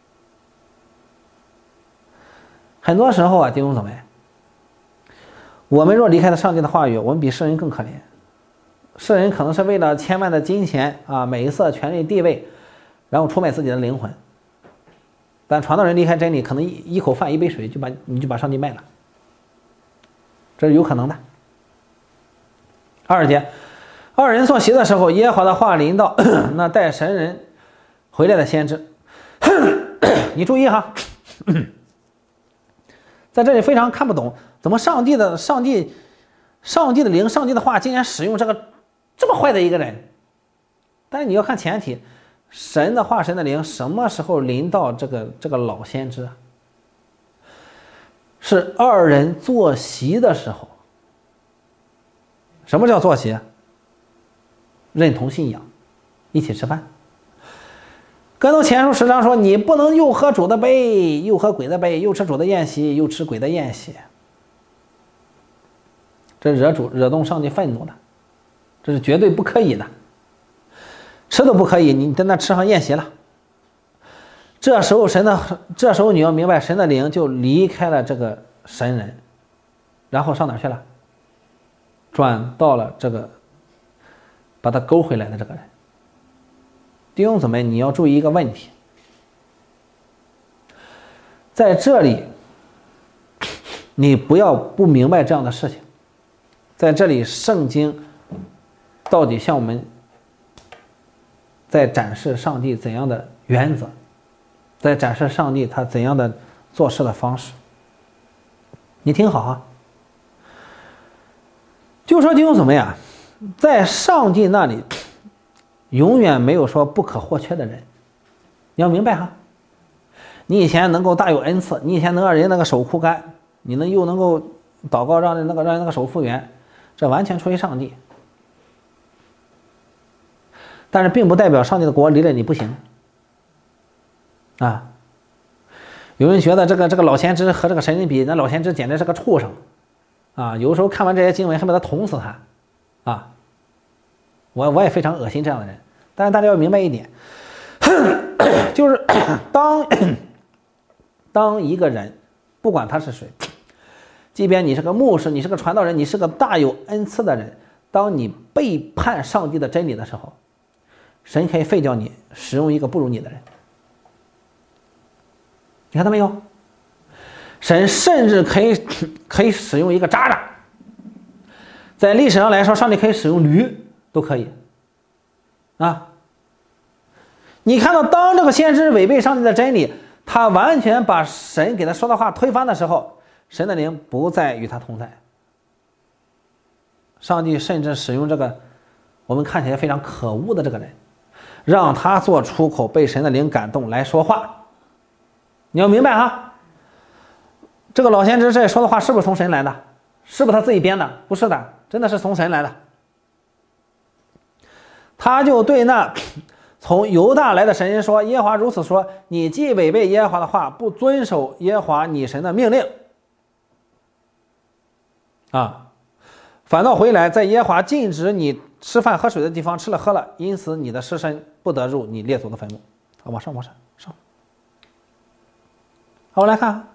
很多时候啊，弟兄姊妹，我们若离开了上帝的话语，我们比世人更可怜。 世人可能是为了千万的金钱啊、美色、权力、地位，然后出卖自己的灵魂。但传道人离开真理，可能一一口饭、一杯水就把你就把上帝卖了，这是有可能的。二节，二人坐席的时候，耶和华的话临到那带神人回来的先知。你注意哈，在这里非常看不懂，怎么上帝的上帝上帝的灵、上帝的话竟然使用这个这么坏的一个人？但是你要看前提，神的话、神的灵什么时候临到这个这个老先知？是二人坐席的时候。什么叫坐席？认同信仰，一起吃饭。哥林多前书十章说，你不能又喝主的杯，又喝鬼的杯，又吃主的宴席，又吃鬼的宴席。这惹主惹动上帝愤怒的，这是绝对不可以的。吃都不可以，你在那吃上宴席了。这时候神的，这时候你要明白，神的灵就离开了这个神人，然后上哪去了？转到了这个把他勾回来的这个人。弟兄姊妹，你要注意一个问题，在这里你不要不明白这样的事情。在这里圣经到底向我们在展示上帝怎样的原则，在展示上帝他怎样的做事的方式。你听好啊，就说弟兄姊妹啊，在上帝那里永远没有说不可或缺的人，你要明白哈。你以前能够大有恩赐，你以前能让人那个手枯干，你能又能够祷告让人那个让人那个手复原，这完全出于上帝。但是并不代表上帝的国离了你不行啊。有人觉得这个这个老先知和这个神人比，那老先知简直是个畜生啊！有时候看完这些经文，恨不得捅死他啊！我我也非常恶心这样的人。但是大家要明白一点，就是当当一个人，不管他是谁，即便你是个牧师，你是个传道人，你是个大有恩赐的人，当你背叛上帝的真理的时候，神可以废掉你，使用一个不如你的人。你看到没有？神甚至可以可以使用一个渣渣。在历史上来说，上帝可以使用驴都可以啊。你看到当这个先知违背上帝的真理，他完全把神给他说的话推翻的时候，神的灵不再与他同在。上帝甚至使用这个我们看起来非常可恶的这个人，让他做出口，被神的灵感动来说话。你要明白哈，这个老先知这说的话是不是从神来的？是不是他自己编的？不是的，真的是从神来的。他就对那从犹大来的神人说，耶和华如此说，你既违背耶和华的话，不遵守耶和华你神的命令啊，反倒回来在耶和华禁止你吃饭喝水的地方吃了喝了，因此你的尸身不得入你列祖的坟墓。好，往上往上上。好，我来看，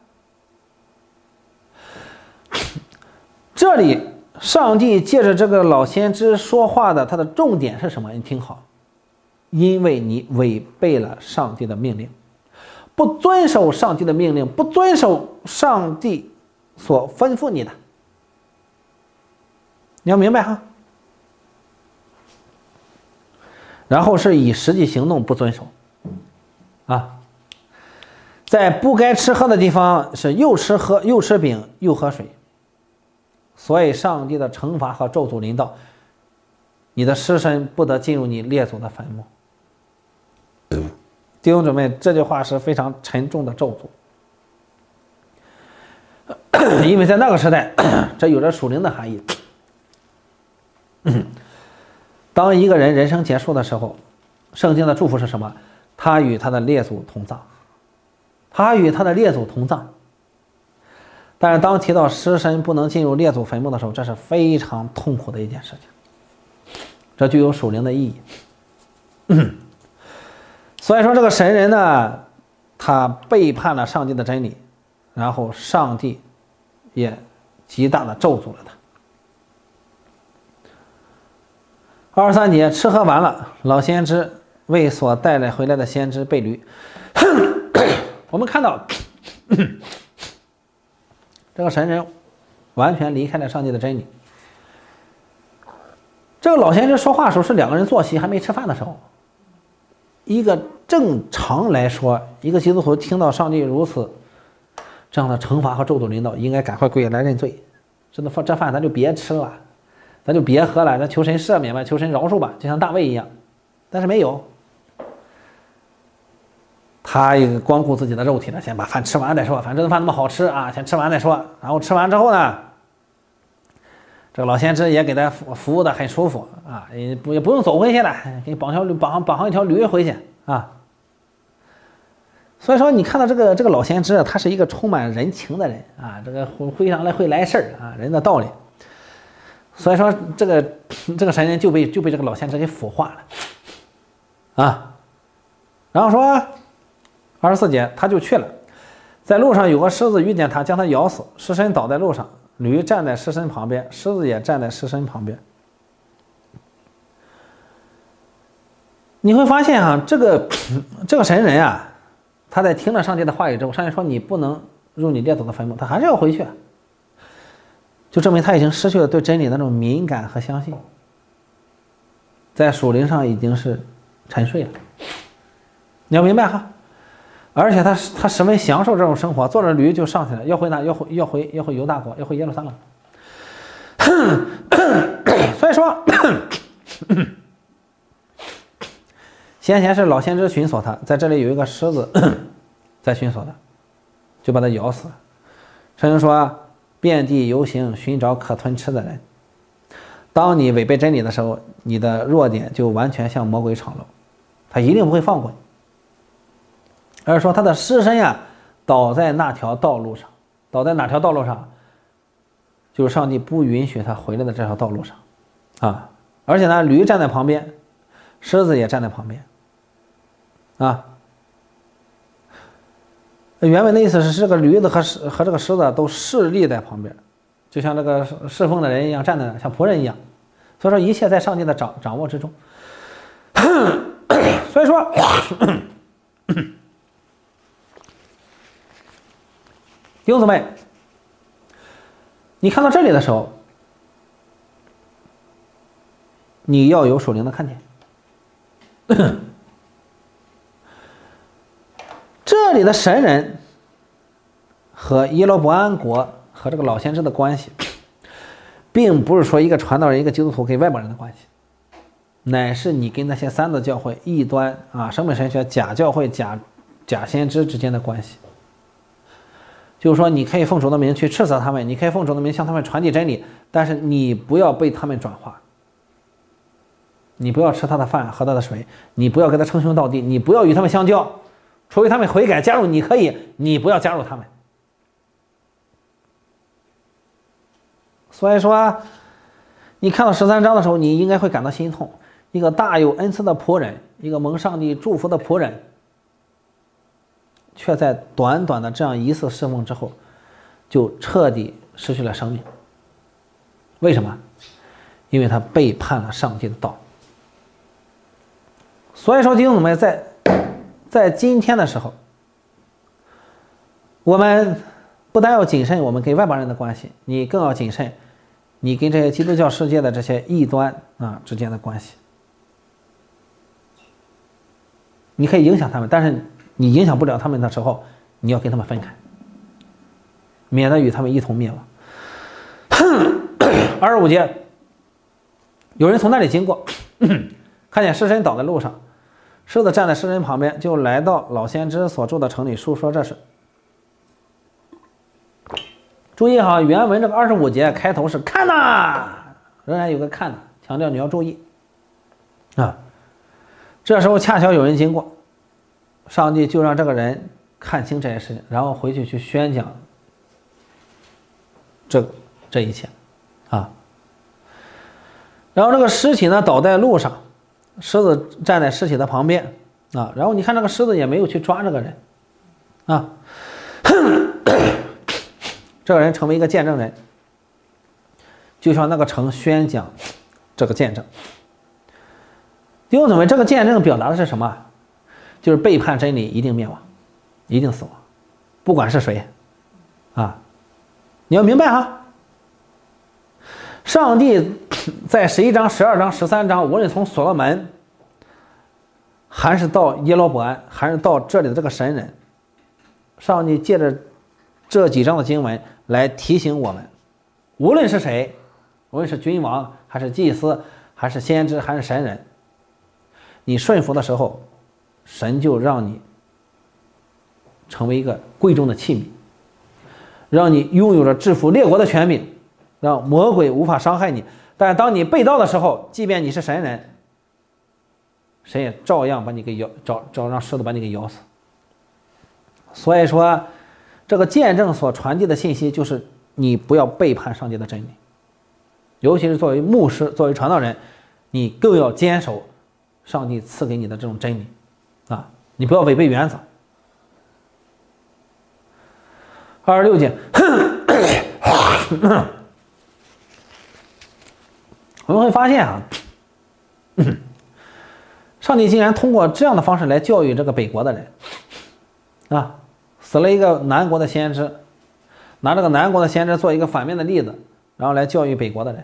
这里上帝借着这个老先知说话的，他的重点是什么？你听好，因为你违背了上帝的命令，不遵守上帝的命令，不遵守上帝所吩咐你的，你要明白哈。然后是以实际行动不遵守啊。在不该吃喝的地方是又吃喝又吃饼又喝水，所以上帝的惩罚和咒诅临到，你的尸身不得进入你列祖的坟墓。弟兄姊妹，这句话是非常沉重的咒诅，因为在那个时代，这有着属灵的含义。当一个人人生结束的时候，圣经的祝福是什么？他与他的列祖同葬。他与他的列祖同葬，但是当提到尸身不能进入列祖坟墓的时候，这是非常痛苦的一件事情，这具有属灵的意义。所以说这个神人呢，他背叛了上帝的真理，然后上帝也极大的咒诅了二十三节，吃喝完了，老先知为所带来回来的先知被驴。我们看到这个神人完全离开了上帝的真理。这个老先知说话的时候是两个人坐席还没吃饭的时候。一个正常来说，一个基督徒听到上帝如此这样的惩罚和咒诅领导，应该赶快跪下来认罪。真的，这饭咱就别吃了，咱就别喝了，咱求神赦免吧，求神饶恕吧，就像大卫一样。但是没有，他光顾自己的肉体了，先把饭吃完再说，反正这顿饭那么好吃啊，先吃完再说。然后吃完之后呢，这个老先知也给他服服务的很舒服啊，也不也不用走回去了，给你绑条绑绑上一条驴回去啊。所以说，你看到这个这个老先知，他是一个充满人情的人啊，这个会上来会来事儿啊，人的道理。所以说，这个这个神人就被就被这个老先知给腐化了啊。然后说二十四节，他就去了，在路上有个狮子遇见他，将他咬死，尸身倒在路上。驴站在尸身旁边，狮子也站在尸身旁边。你会发现啊，这个这个神人啊，他在听了上帝的话语之后，上帝说你不能入你列祖的坟墓，他还是要回去，就证明他已经失去了对真理的那种敏感和相信，在属灵上已经是沉睡了。你要明白哈。而且他他十分享受这种生活，坐着驴就上去了，要回哪？要回要回要回犹大国，要回耶路撒冷。所以说，先前是老先知寻索他，在这里有一个狮子在寻索他，就把他咬死了。圣经说，遍地游行，寻找可吞吃的人。当你违背真理的时候，你的弱点就完全向魔鬼敞露，他一定不会放过你。而说他的尸身呀，倒在那条道路上，倒在哪条道路上？就是上帝不允许他回来的这条道路上，啊！而且呢，驴站在旁边，狮子也站在旁边，啊！原文的意思是，这个驴子和和这个狮子都侍立在旁边，就像这个侍奉的人一样，站在像仆人一样。所以说，一切在上帝的掌掌握之中。所以说。弟兄姊妹，你看到这里的时候，你要有属灵的看见。这里的神人和耶罗伯安国和这个老先知的关系，并不是说一个传道人、一个基督徒跟外邦人的关系，乃是你跟那些三个教会、异端啊、生命神学、假教会、假假先知之间的关系。就是说，你可以奉主的名去斥责他们，你可以奉主的名向他们传递真理，但是你不要被他们转化，你不要吃他的饭，喝他的水，你不要跟他称兄道弟，你不要与他们相交，除非他们悔改加入，你可以，你不要加入他们。所以说，你看到十三章的时候，你应该会感到心痛。一个大有恩赐的仆人，一个蒙上帝祝福的仆人，却在短短的这样一次侍奉之后，就彻底失去了生命。为什么？因为他背叛了上帝的道。所以说，弟兄姊妹，在在今天的时候，我们不但要谨慎我们跟外邦人的关系，你更要谨慎你跟这些基督教世界的这些异端啊之间的关系。你可以影响他们，但是你影响不了他们的时候，你要跟他们分开，免得与他们一同灭亡。二十五节，有人从那里经过，看见尸身倒在路上，狮子站在尸身旁边，就来到老先知所住的城里述说这事。注意哈，原文这个二十五节开头是看呐，仍然有个看呐，强调你要注意啊。这时候恰巧有人经过，上帝就让这个人看清这些事情，然后回去去宣讲这这一切啊。然后这个尸体呢倒在路上，狮子站在尸体的旁边啊。然后你看这个狮子也没有去抓这个人啊，这个人成为一个见证人，就像那个城宣讲这个见证弟兄姊妹，这个见证表达的是什么？就是背叛真理一定灭亡，一定死亡，不管是谁啊，你要明白哈。上帝在十一章、十二章、十三章，无论从所罗门，还是到耶罗伯安，还是到这里的这个神人，上帝借着这几章的经文来提醒我们，无论是谁，无论是君王，还是祭司，还是先知，还是神人，你顺服的时候，神就让你成为一个贵重的器皿，让你拥有着制服列国的权柄，让魔鬼无法伤害你。但当你被盗的时候，即便你是神人，神也照样把你给咬，照照让狮子把你给咬死。所以说，这个见证所传递的信息就是你不要背叛上帝的真理，尤其是作为牧师、作为传道人，你更要坚守上帝赐给你的这种真理啊！你不要违背原则。二十六节，我们会发现啊，上帝竟然通过这样的方式来教育这个北国的人啊，死了一个南国的先知，拿这个南国的先知做一个反面的例子，然后来教育北国的人。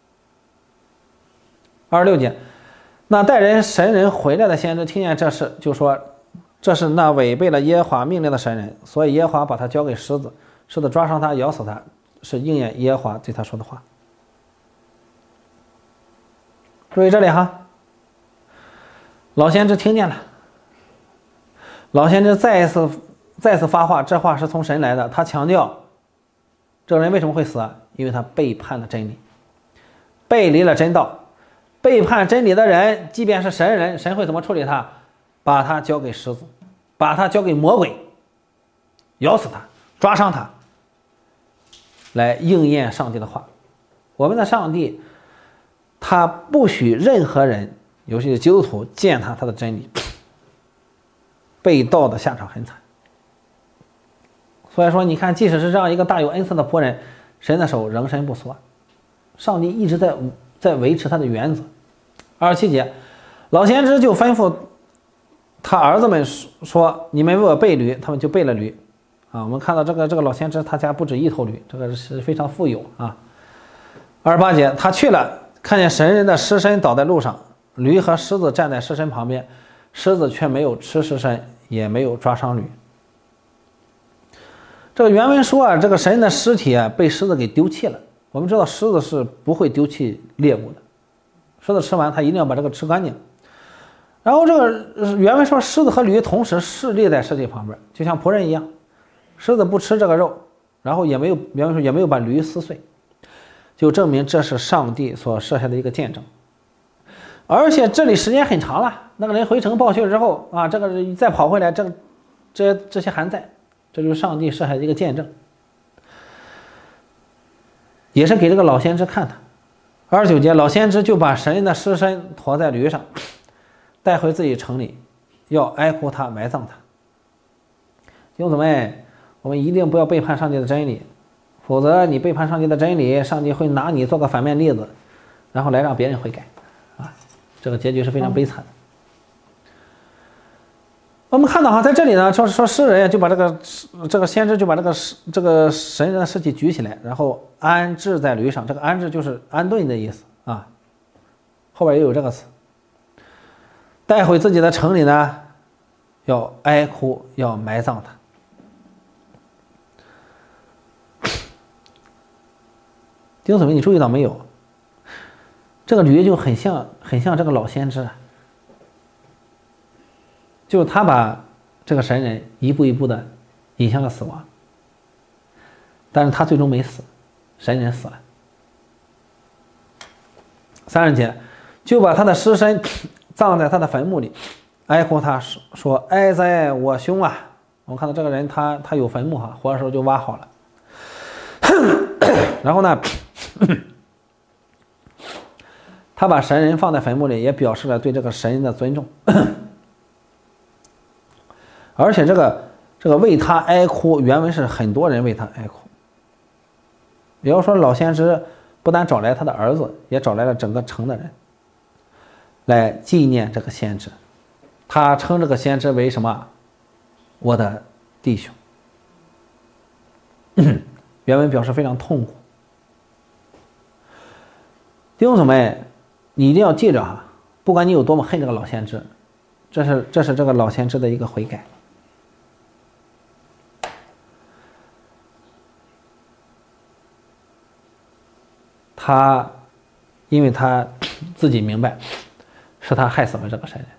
二十六节，那带人神人回来的先知听见这事，就说这是那违背了耶和华命令的神人，所以耶和华把他交给狮子，狮子抓伤他，咬死他，是应验耶和华对他说的话。注意这里哈，老先知听见了，老先知再一次再次发话，这话是从神来的。他强调，这个人为什么会死啊？因为他背叛了真理，背离了真道。背叛真理的人，即便是神人，神会怎么处理他？把他交给狮子，把他交给魔鬼，咬死他，抓伤他，来应验上帝的话。我们的上帝，他不许任何人，尤其是基督徒践踏他的真理，被盗的下场很惨。所以说，你看，即使是这样一个大有恩赐的仆人，神的手仍伸不缩，上帝一直在在维持他的原则。二十七节，老先知就吩咐他儿子们说：“你们为我备驴。”他们就备了驴。啊，我们看到这个这个老先知他家不止一头驴，这个是非常富有啊。二十八节，他去了，看见神人的尸身倒在路上，驴和狮子站在尸身旁边，狮子却没有吃尸身，也没有抓伤驴。这个原文说啊，这个神的尸体啊被狮子给丢弃了。我们知道狮子是不会丢弃猎物的，狮子吃完它一定要把这个吃干净。然后这个原文说狮子和驴同时侍立在尸体旁边，就像仆人一样。狮子不吃这个肉，然后也没有原文说也没有把驴撕碎，就证明这是上帝所设下的一个见证。而且这里时间很长了，那个人回城报信之后啊，这个人再跑回来，这个这这些还在，这就是上帝设下的一个见证。也是给这个老先知看的。二十九节，老先知就把神人的尸身驮在驴上，带回自己城里，要哀哭他，埋葬他。弟兄姊妹，我们一定不要背叛上帝的真理，否则你背叛上帝的真理，上帝会拿你做个反面例子，然后来让别人悔改啊，这个结局是非常悲惨的。我们看到哈，在这里呢，说说诗人就把这个这个先知就把这个这个神人的尸体举起来，然后安置在驴上。这个安置就是安顿的意思啊，后边也有这个词。带回自己的城里呢，要哀哭，要埋葬他。弟兄姊妹，你注意到没有？这个驴就很像很像这个老先知啊。就是他把这个神人一步一步的引向了死亡，但是他最终没死，神人死了。三十节，就把他的尸身葬在他的坟墓里，哀哭他说：“哀哉我兄啊！”我们看到这个人他他有坟墓哈，活的时候就挖好了。然后呢，他把神人放在坟墓里，也表示了对这个神人的尊重。而且这个这个为他哀哭，原文是很多人为他哀哭。也要说老先知不但找来他的儿子，也找来了整个城的人。 来纪念这个先知。他称这个先知为什么？我的弟兄。原文表示非常痛苦。弟兄姊妹，你一定要记着哈，不管你有多么恨这个老先知，这是这是这个老先知的一个悔改。他因为他自己明白是他害死了这个神人，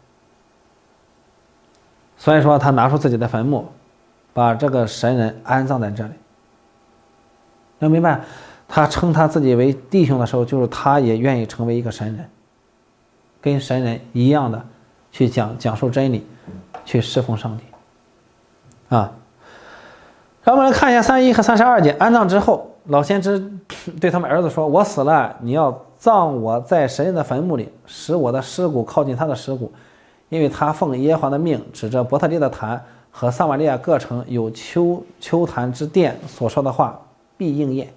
所以说他拿出自己的坟墓，把这个神人安葬在这里。要明白，他称他自己为弟兄的时候，就是他也愿意成为一个神人，跟神人一样的去讲讲述真理，去侍奉上帝啊。让我们来看一下三十一和三十二节。安葬之后，老先知对他们儿子说：“我死了，你要葬我在神人的坟墓里，使我的尸骨靠近他的尸骨，因为他奉耶和华的命，指着伯特利的坛和撒玛利亚各城有丘丘坛之殿所说的话必应验。”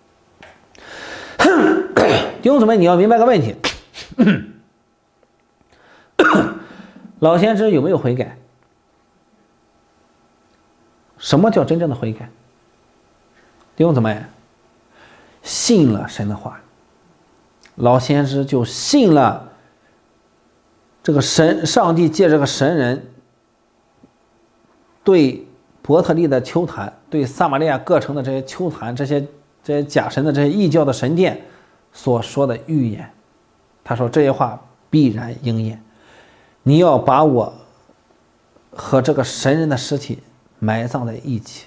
弟兄姊妹，你要明白个问题，老先知有没有悔改？什么叫真正的悔改？弟兄姊妹，信了神的话，老先知就信了这个神，上帝借这个神人对伯特利的丘坛，对撒玛利亚各城的这些丘坛，这些这些假神的这些异教的神殿所说的预言。他说这些话必然应验，你要把我和这个神人的尸体埋葬在一起。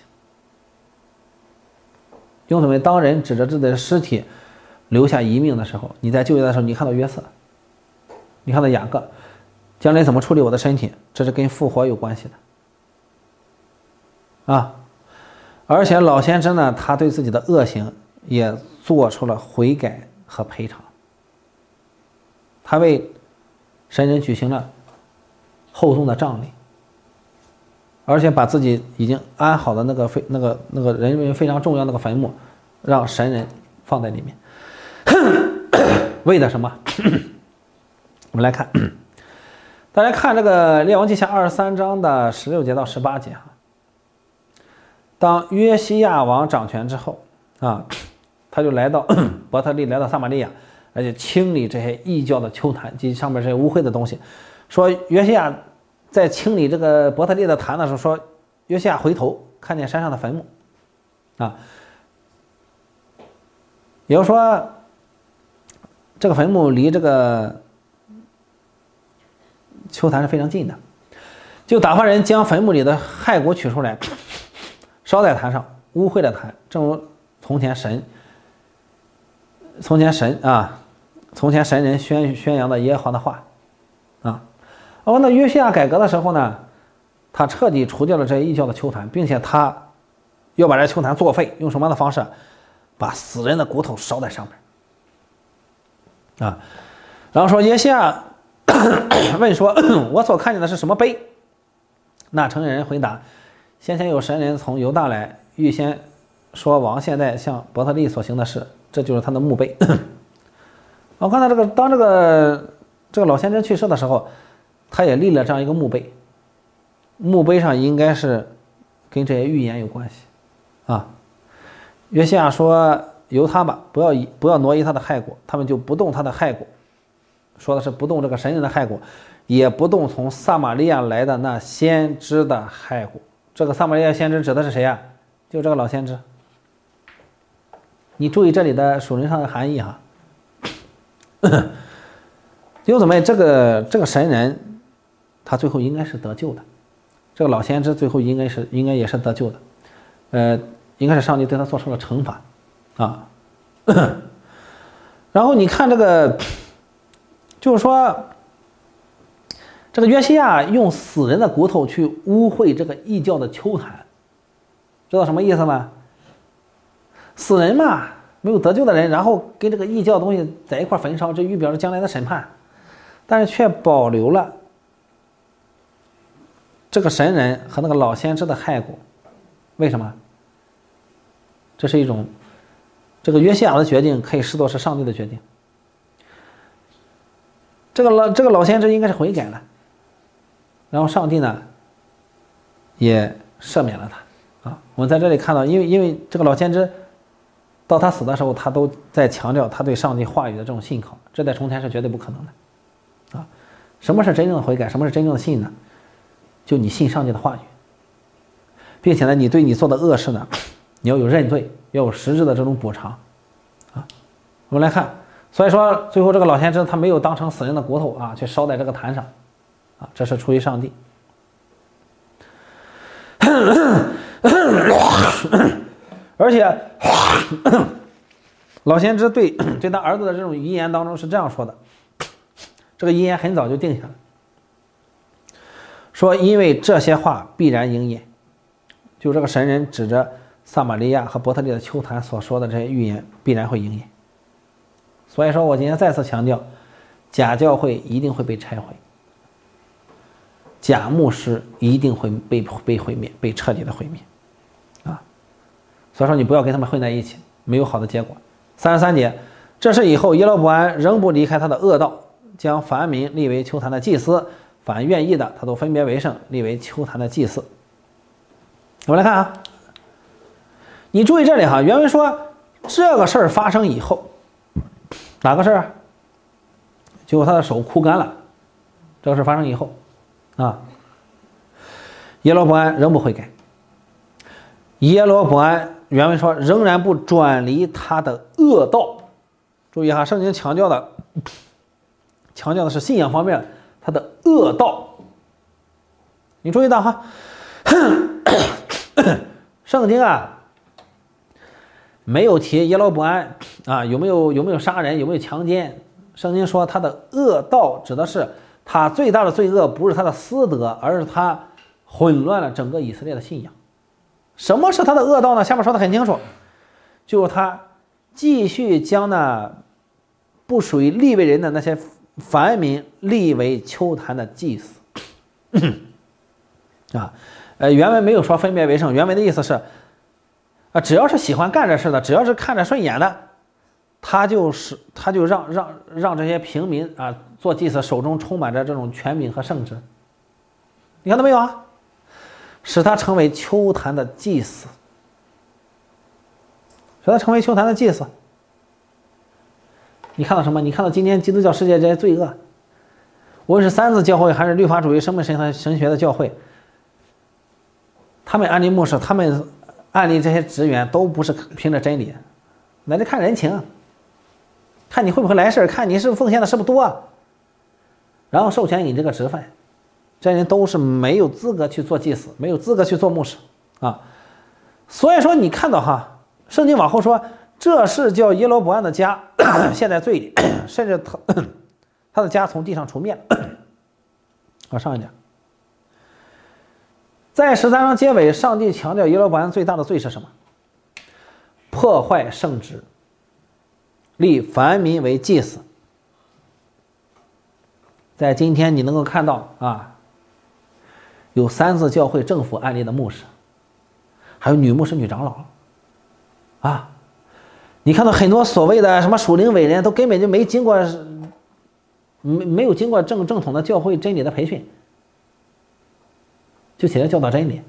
弟兄姊妹，当人指着自己的尸体留下遗命的时候，你在就业的时候，你看到约瑟，你看到雅各，将来怎么处理我的身体，这是跟复活有关系的啊。而且老先知呢，他对自己的恶行也做出了悔改和赔偿，他为神人举行了厚重的葬礼，而且把自己已经安好的那个非那个那个人为非常重要那个坟墓，让神人放在里面，为的什么？我们来看，大家看这个列王记下二十三章的十六节到十八节哈。当约西亚王掌权之后啊，他就来到伯特利，来到撒玛利亚，而且清理这些异教的丘坛及上面这些污秽的东西。说约西亚在清理这个伯特利的坛的时候，说约西亚回头看见山上的坟墓啊，也就是说这个坟墓离这个丘坛是非常近的，就打发人将坟墓里的骸骨取出来，烧在坛上，污秽的坛，正如从前神从前神啊从前神人宣宣扬的耶和华的话啊。哦，那约西亚改革的时候呢，他彻底除掉了这些异教的丘坛，并且他要把这丘坛作废，用什么样的方式？把死人的骨头烧在上面啊。然后说约西亚问说：“我所看见的是什么碑？”那城人回答：“先前有神人从犹大来，预先说王现在向伯特利所行的事，这就是他的墓碑。”我看到这个，当这个这个老先知去世的时候，他也立了这样一个墓碑，墓碑上应该是跟这些预言有关系啊。约西亚说：“由他吧，不要不要挪移他的骸骨。”他们就不动他的骸骨，说的是不动这个神人的骸骨，也不动从撒玛利亚来的那先知的骸骨。这个撒玛利亚先知指的是谁呀？就这个老先知。你注意这里的属灵上的含义哈。弟兄姊妹，这个这个神人，他最后应该是得救的，这个老先知最后应该是应该也是得救的，呃，应该是上帝对他做出了惩罚啊。然后你看这个，就是说，这个约西亚用死人的骨头去污秽这个异教的丘坛，知道什么意思吗？死人嘛，没有得救的人，然后跟这个异教的东西在一块焚烧，这预表着将来的审判，但是却保留了这个神人和那个老先知的骸骨。为什么？这是一种，这个约西亚的决定可以视作是上帝的决定。 这个老这个老先知应该是悔改了，然后上帝呢也赦免了他啊。我们在这里看到，因为因为这个老先知到他死的时候，他都在强调他对上帝话语的这种信靠，这在从前是绝对不可能的啊。什么是真正的悔改？什么是真正的信呢？就你信上帝的话语，并且呢，你对你做的恶事呢，你要有认罪，要有实质的这种补偿啊。我们来看，所以说最后这个老先知他没有当成死人的骨头啊，去烧在这个坛上啊，这是出于上帝。而且老先知对对他儿子的这种遗言当中是这样说的，这个遗言很早就定下了，说因为这些话必然应验，就这个神人指着撒玛利亚和伯特利的丘坛所说的这些预言必然会应验。所以说我今天再次强调，假教会一定会被拆毁，假牧师一定会被被毁灭，被彻底的毁灭啊！所以说你不要跟他们混在一起，没有好的结果。三十三节，这是以后耶罗伯安仍不离开他的恶道，将凡民立为丘坛的祭司，凡愿意的他都分别为圣，立为丘坛的祭司。我们来看啊，你注意这里哈，原文说这个事儿发生以后，哪个事儿？就他的手枯干了，这个事发生以后啊，耶罗伯安仍不悔改。耶罗伯安原文说仍然不转离他的恶道。注意哈，圣经强调的强调的是信仰方面他的恶道。你注意到哈，圣经啊没有提耶罗伯安啊有没有有没有杀人，有没有强奸。圣经说他的恶道指的是他最大的罪恶不是他的私德，而是他混乱了整个以色列的信仰。什么是他的恶道呢？下面说的很清楚，就是他继续将那不属于利未人的那些凡民立为丘坛的祭司啊。呃，原文没有说分别为圣，原文的意思是啊，只要是喜欢干这事的，只要是看着顺眼的，他就是他就让让让这些平民啊做祭司手中充满着这种权柄和圣职。你看到没有啊？使他成为丘坛的祭司，使他成为丘坛的祭司。你看到什么？你看到今天基督教世界这些罪恶，无论是三自教会还是律法主义生命神神学的教会，他们安利牧师，他们安利这些职员都不是凭着真理，那得看人情，看你会不会来事，看你是不是奉献的是不是多，然后授权你这个职分。这些人都是没有资格去做祭司，没有资格去做牧师啊。所以说你看到哈，圣经往后说，这是叫耶罗伯安的家陷在罪里，甚至他他的家从地上除灭了。往上一点，在十三章结尾，上帝强调耶罗伯安最大的罪是什么？破坏圣职，立凡民为祭司。在今天你能够看到啊，有三自教会政府案例的牧师，还有女牧师、女长老啊，你看到很多所谓的什么属灵伟人都根本就没经过没没有经过正正统的教会真理的培训，就起来教导真理，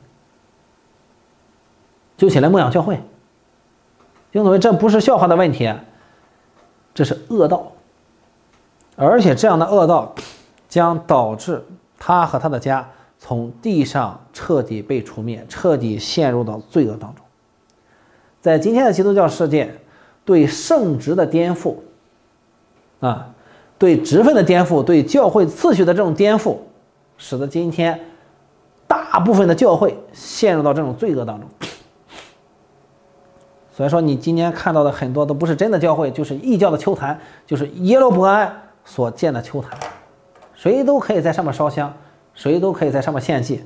就起来牧养教会。因为这不是笑话的问题，这是恶道，而且这样的恶道将导致他和他的家从地上彻底被除灭，彻底陷入到罪恶当中。在今天的基督教世界，对圣职的颠覆啊，对职分的颠覆，对教会次序的这种颠覆，使得今天大部分的教会陷入到这种罪恶当中。所以说你今天看到的很多都不是真的教会，就是异教的丘坛，就是耶罗伯安所建的丘坛，谁都可以在上面烧香，谁都可以在上面献祭。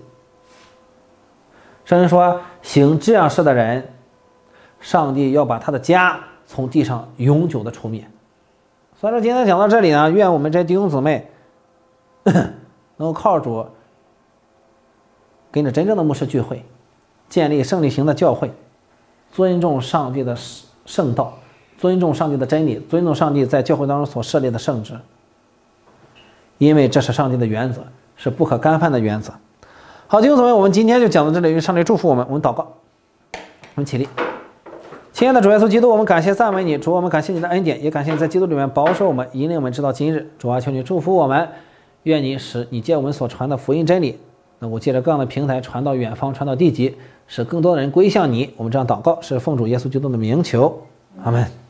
圣人说，行这样事的人，上帝要把他的家从地上永久的除灭。所以说今天讲到这里呢，愿我们这些弟兄姊妹能够靠主跟着真正的牧师聚会，建立胜利型的教会，尊重上帝的圣道，尊重上帝的真理，尊重上帝在教会当中所设立的圣职。 因为这是上帝的原则，是不可干犯的原则。好，弟兄姊妹，我们今天就讲到这里，愿上帝祝福我们。我们祷告，我们起立。亲爱的主耶稣基督，我们感谢赞美你，主，我们感谢你的恩典，也感谢你在基督里面保守我们，引领我们直到今日。主啊，求你祝福我们，愿你使你借我们所传的福音真理，能够借着各样的平台传到远方，传到地极，使更多的人归向你。我们这样祷告，是奉主耶稣基督的名求，阿门。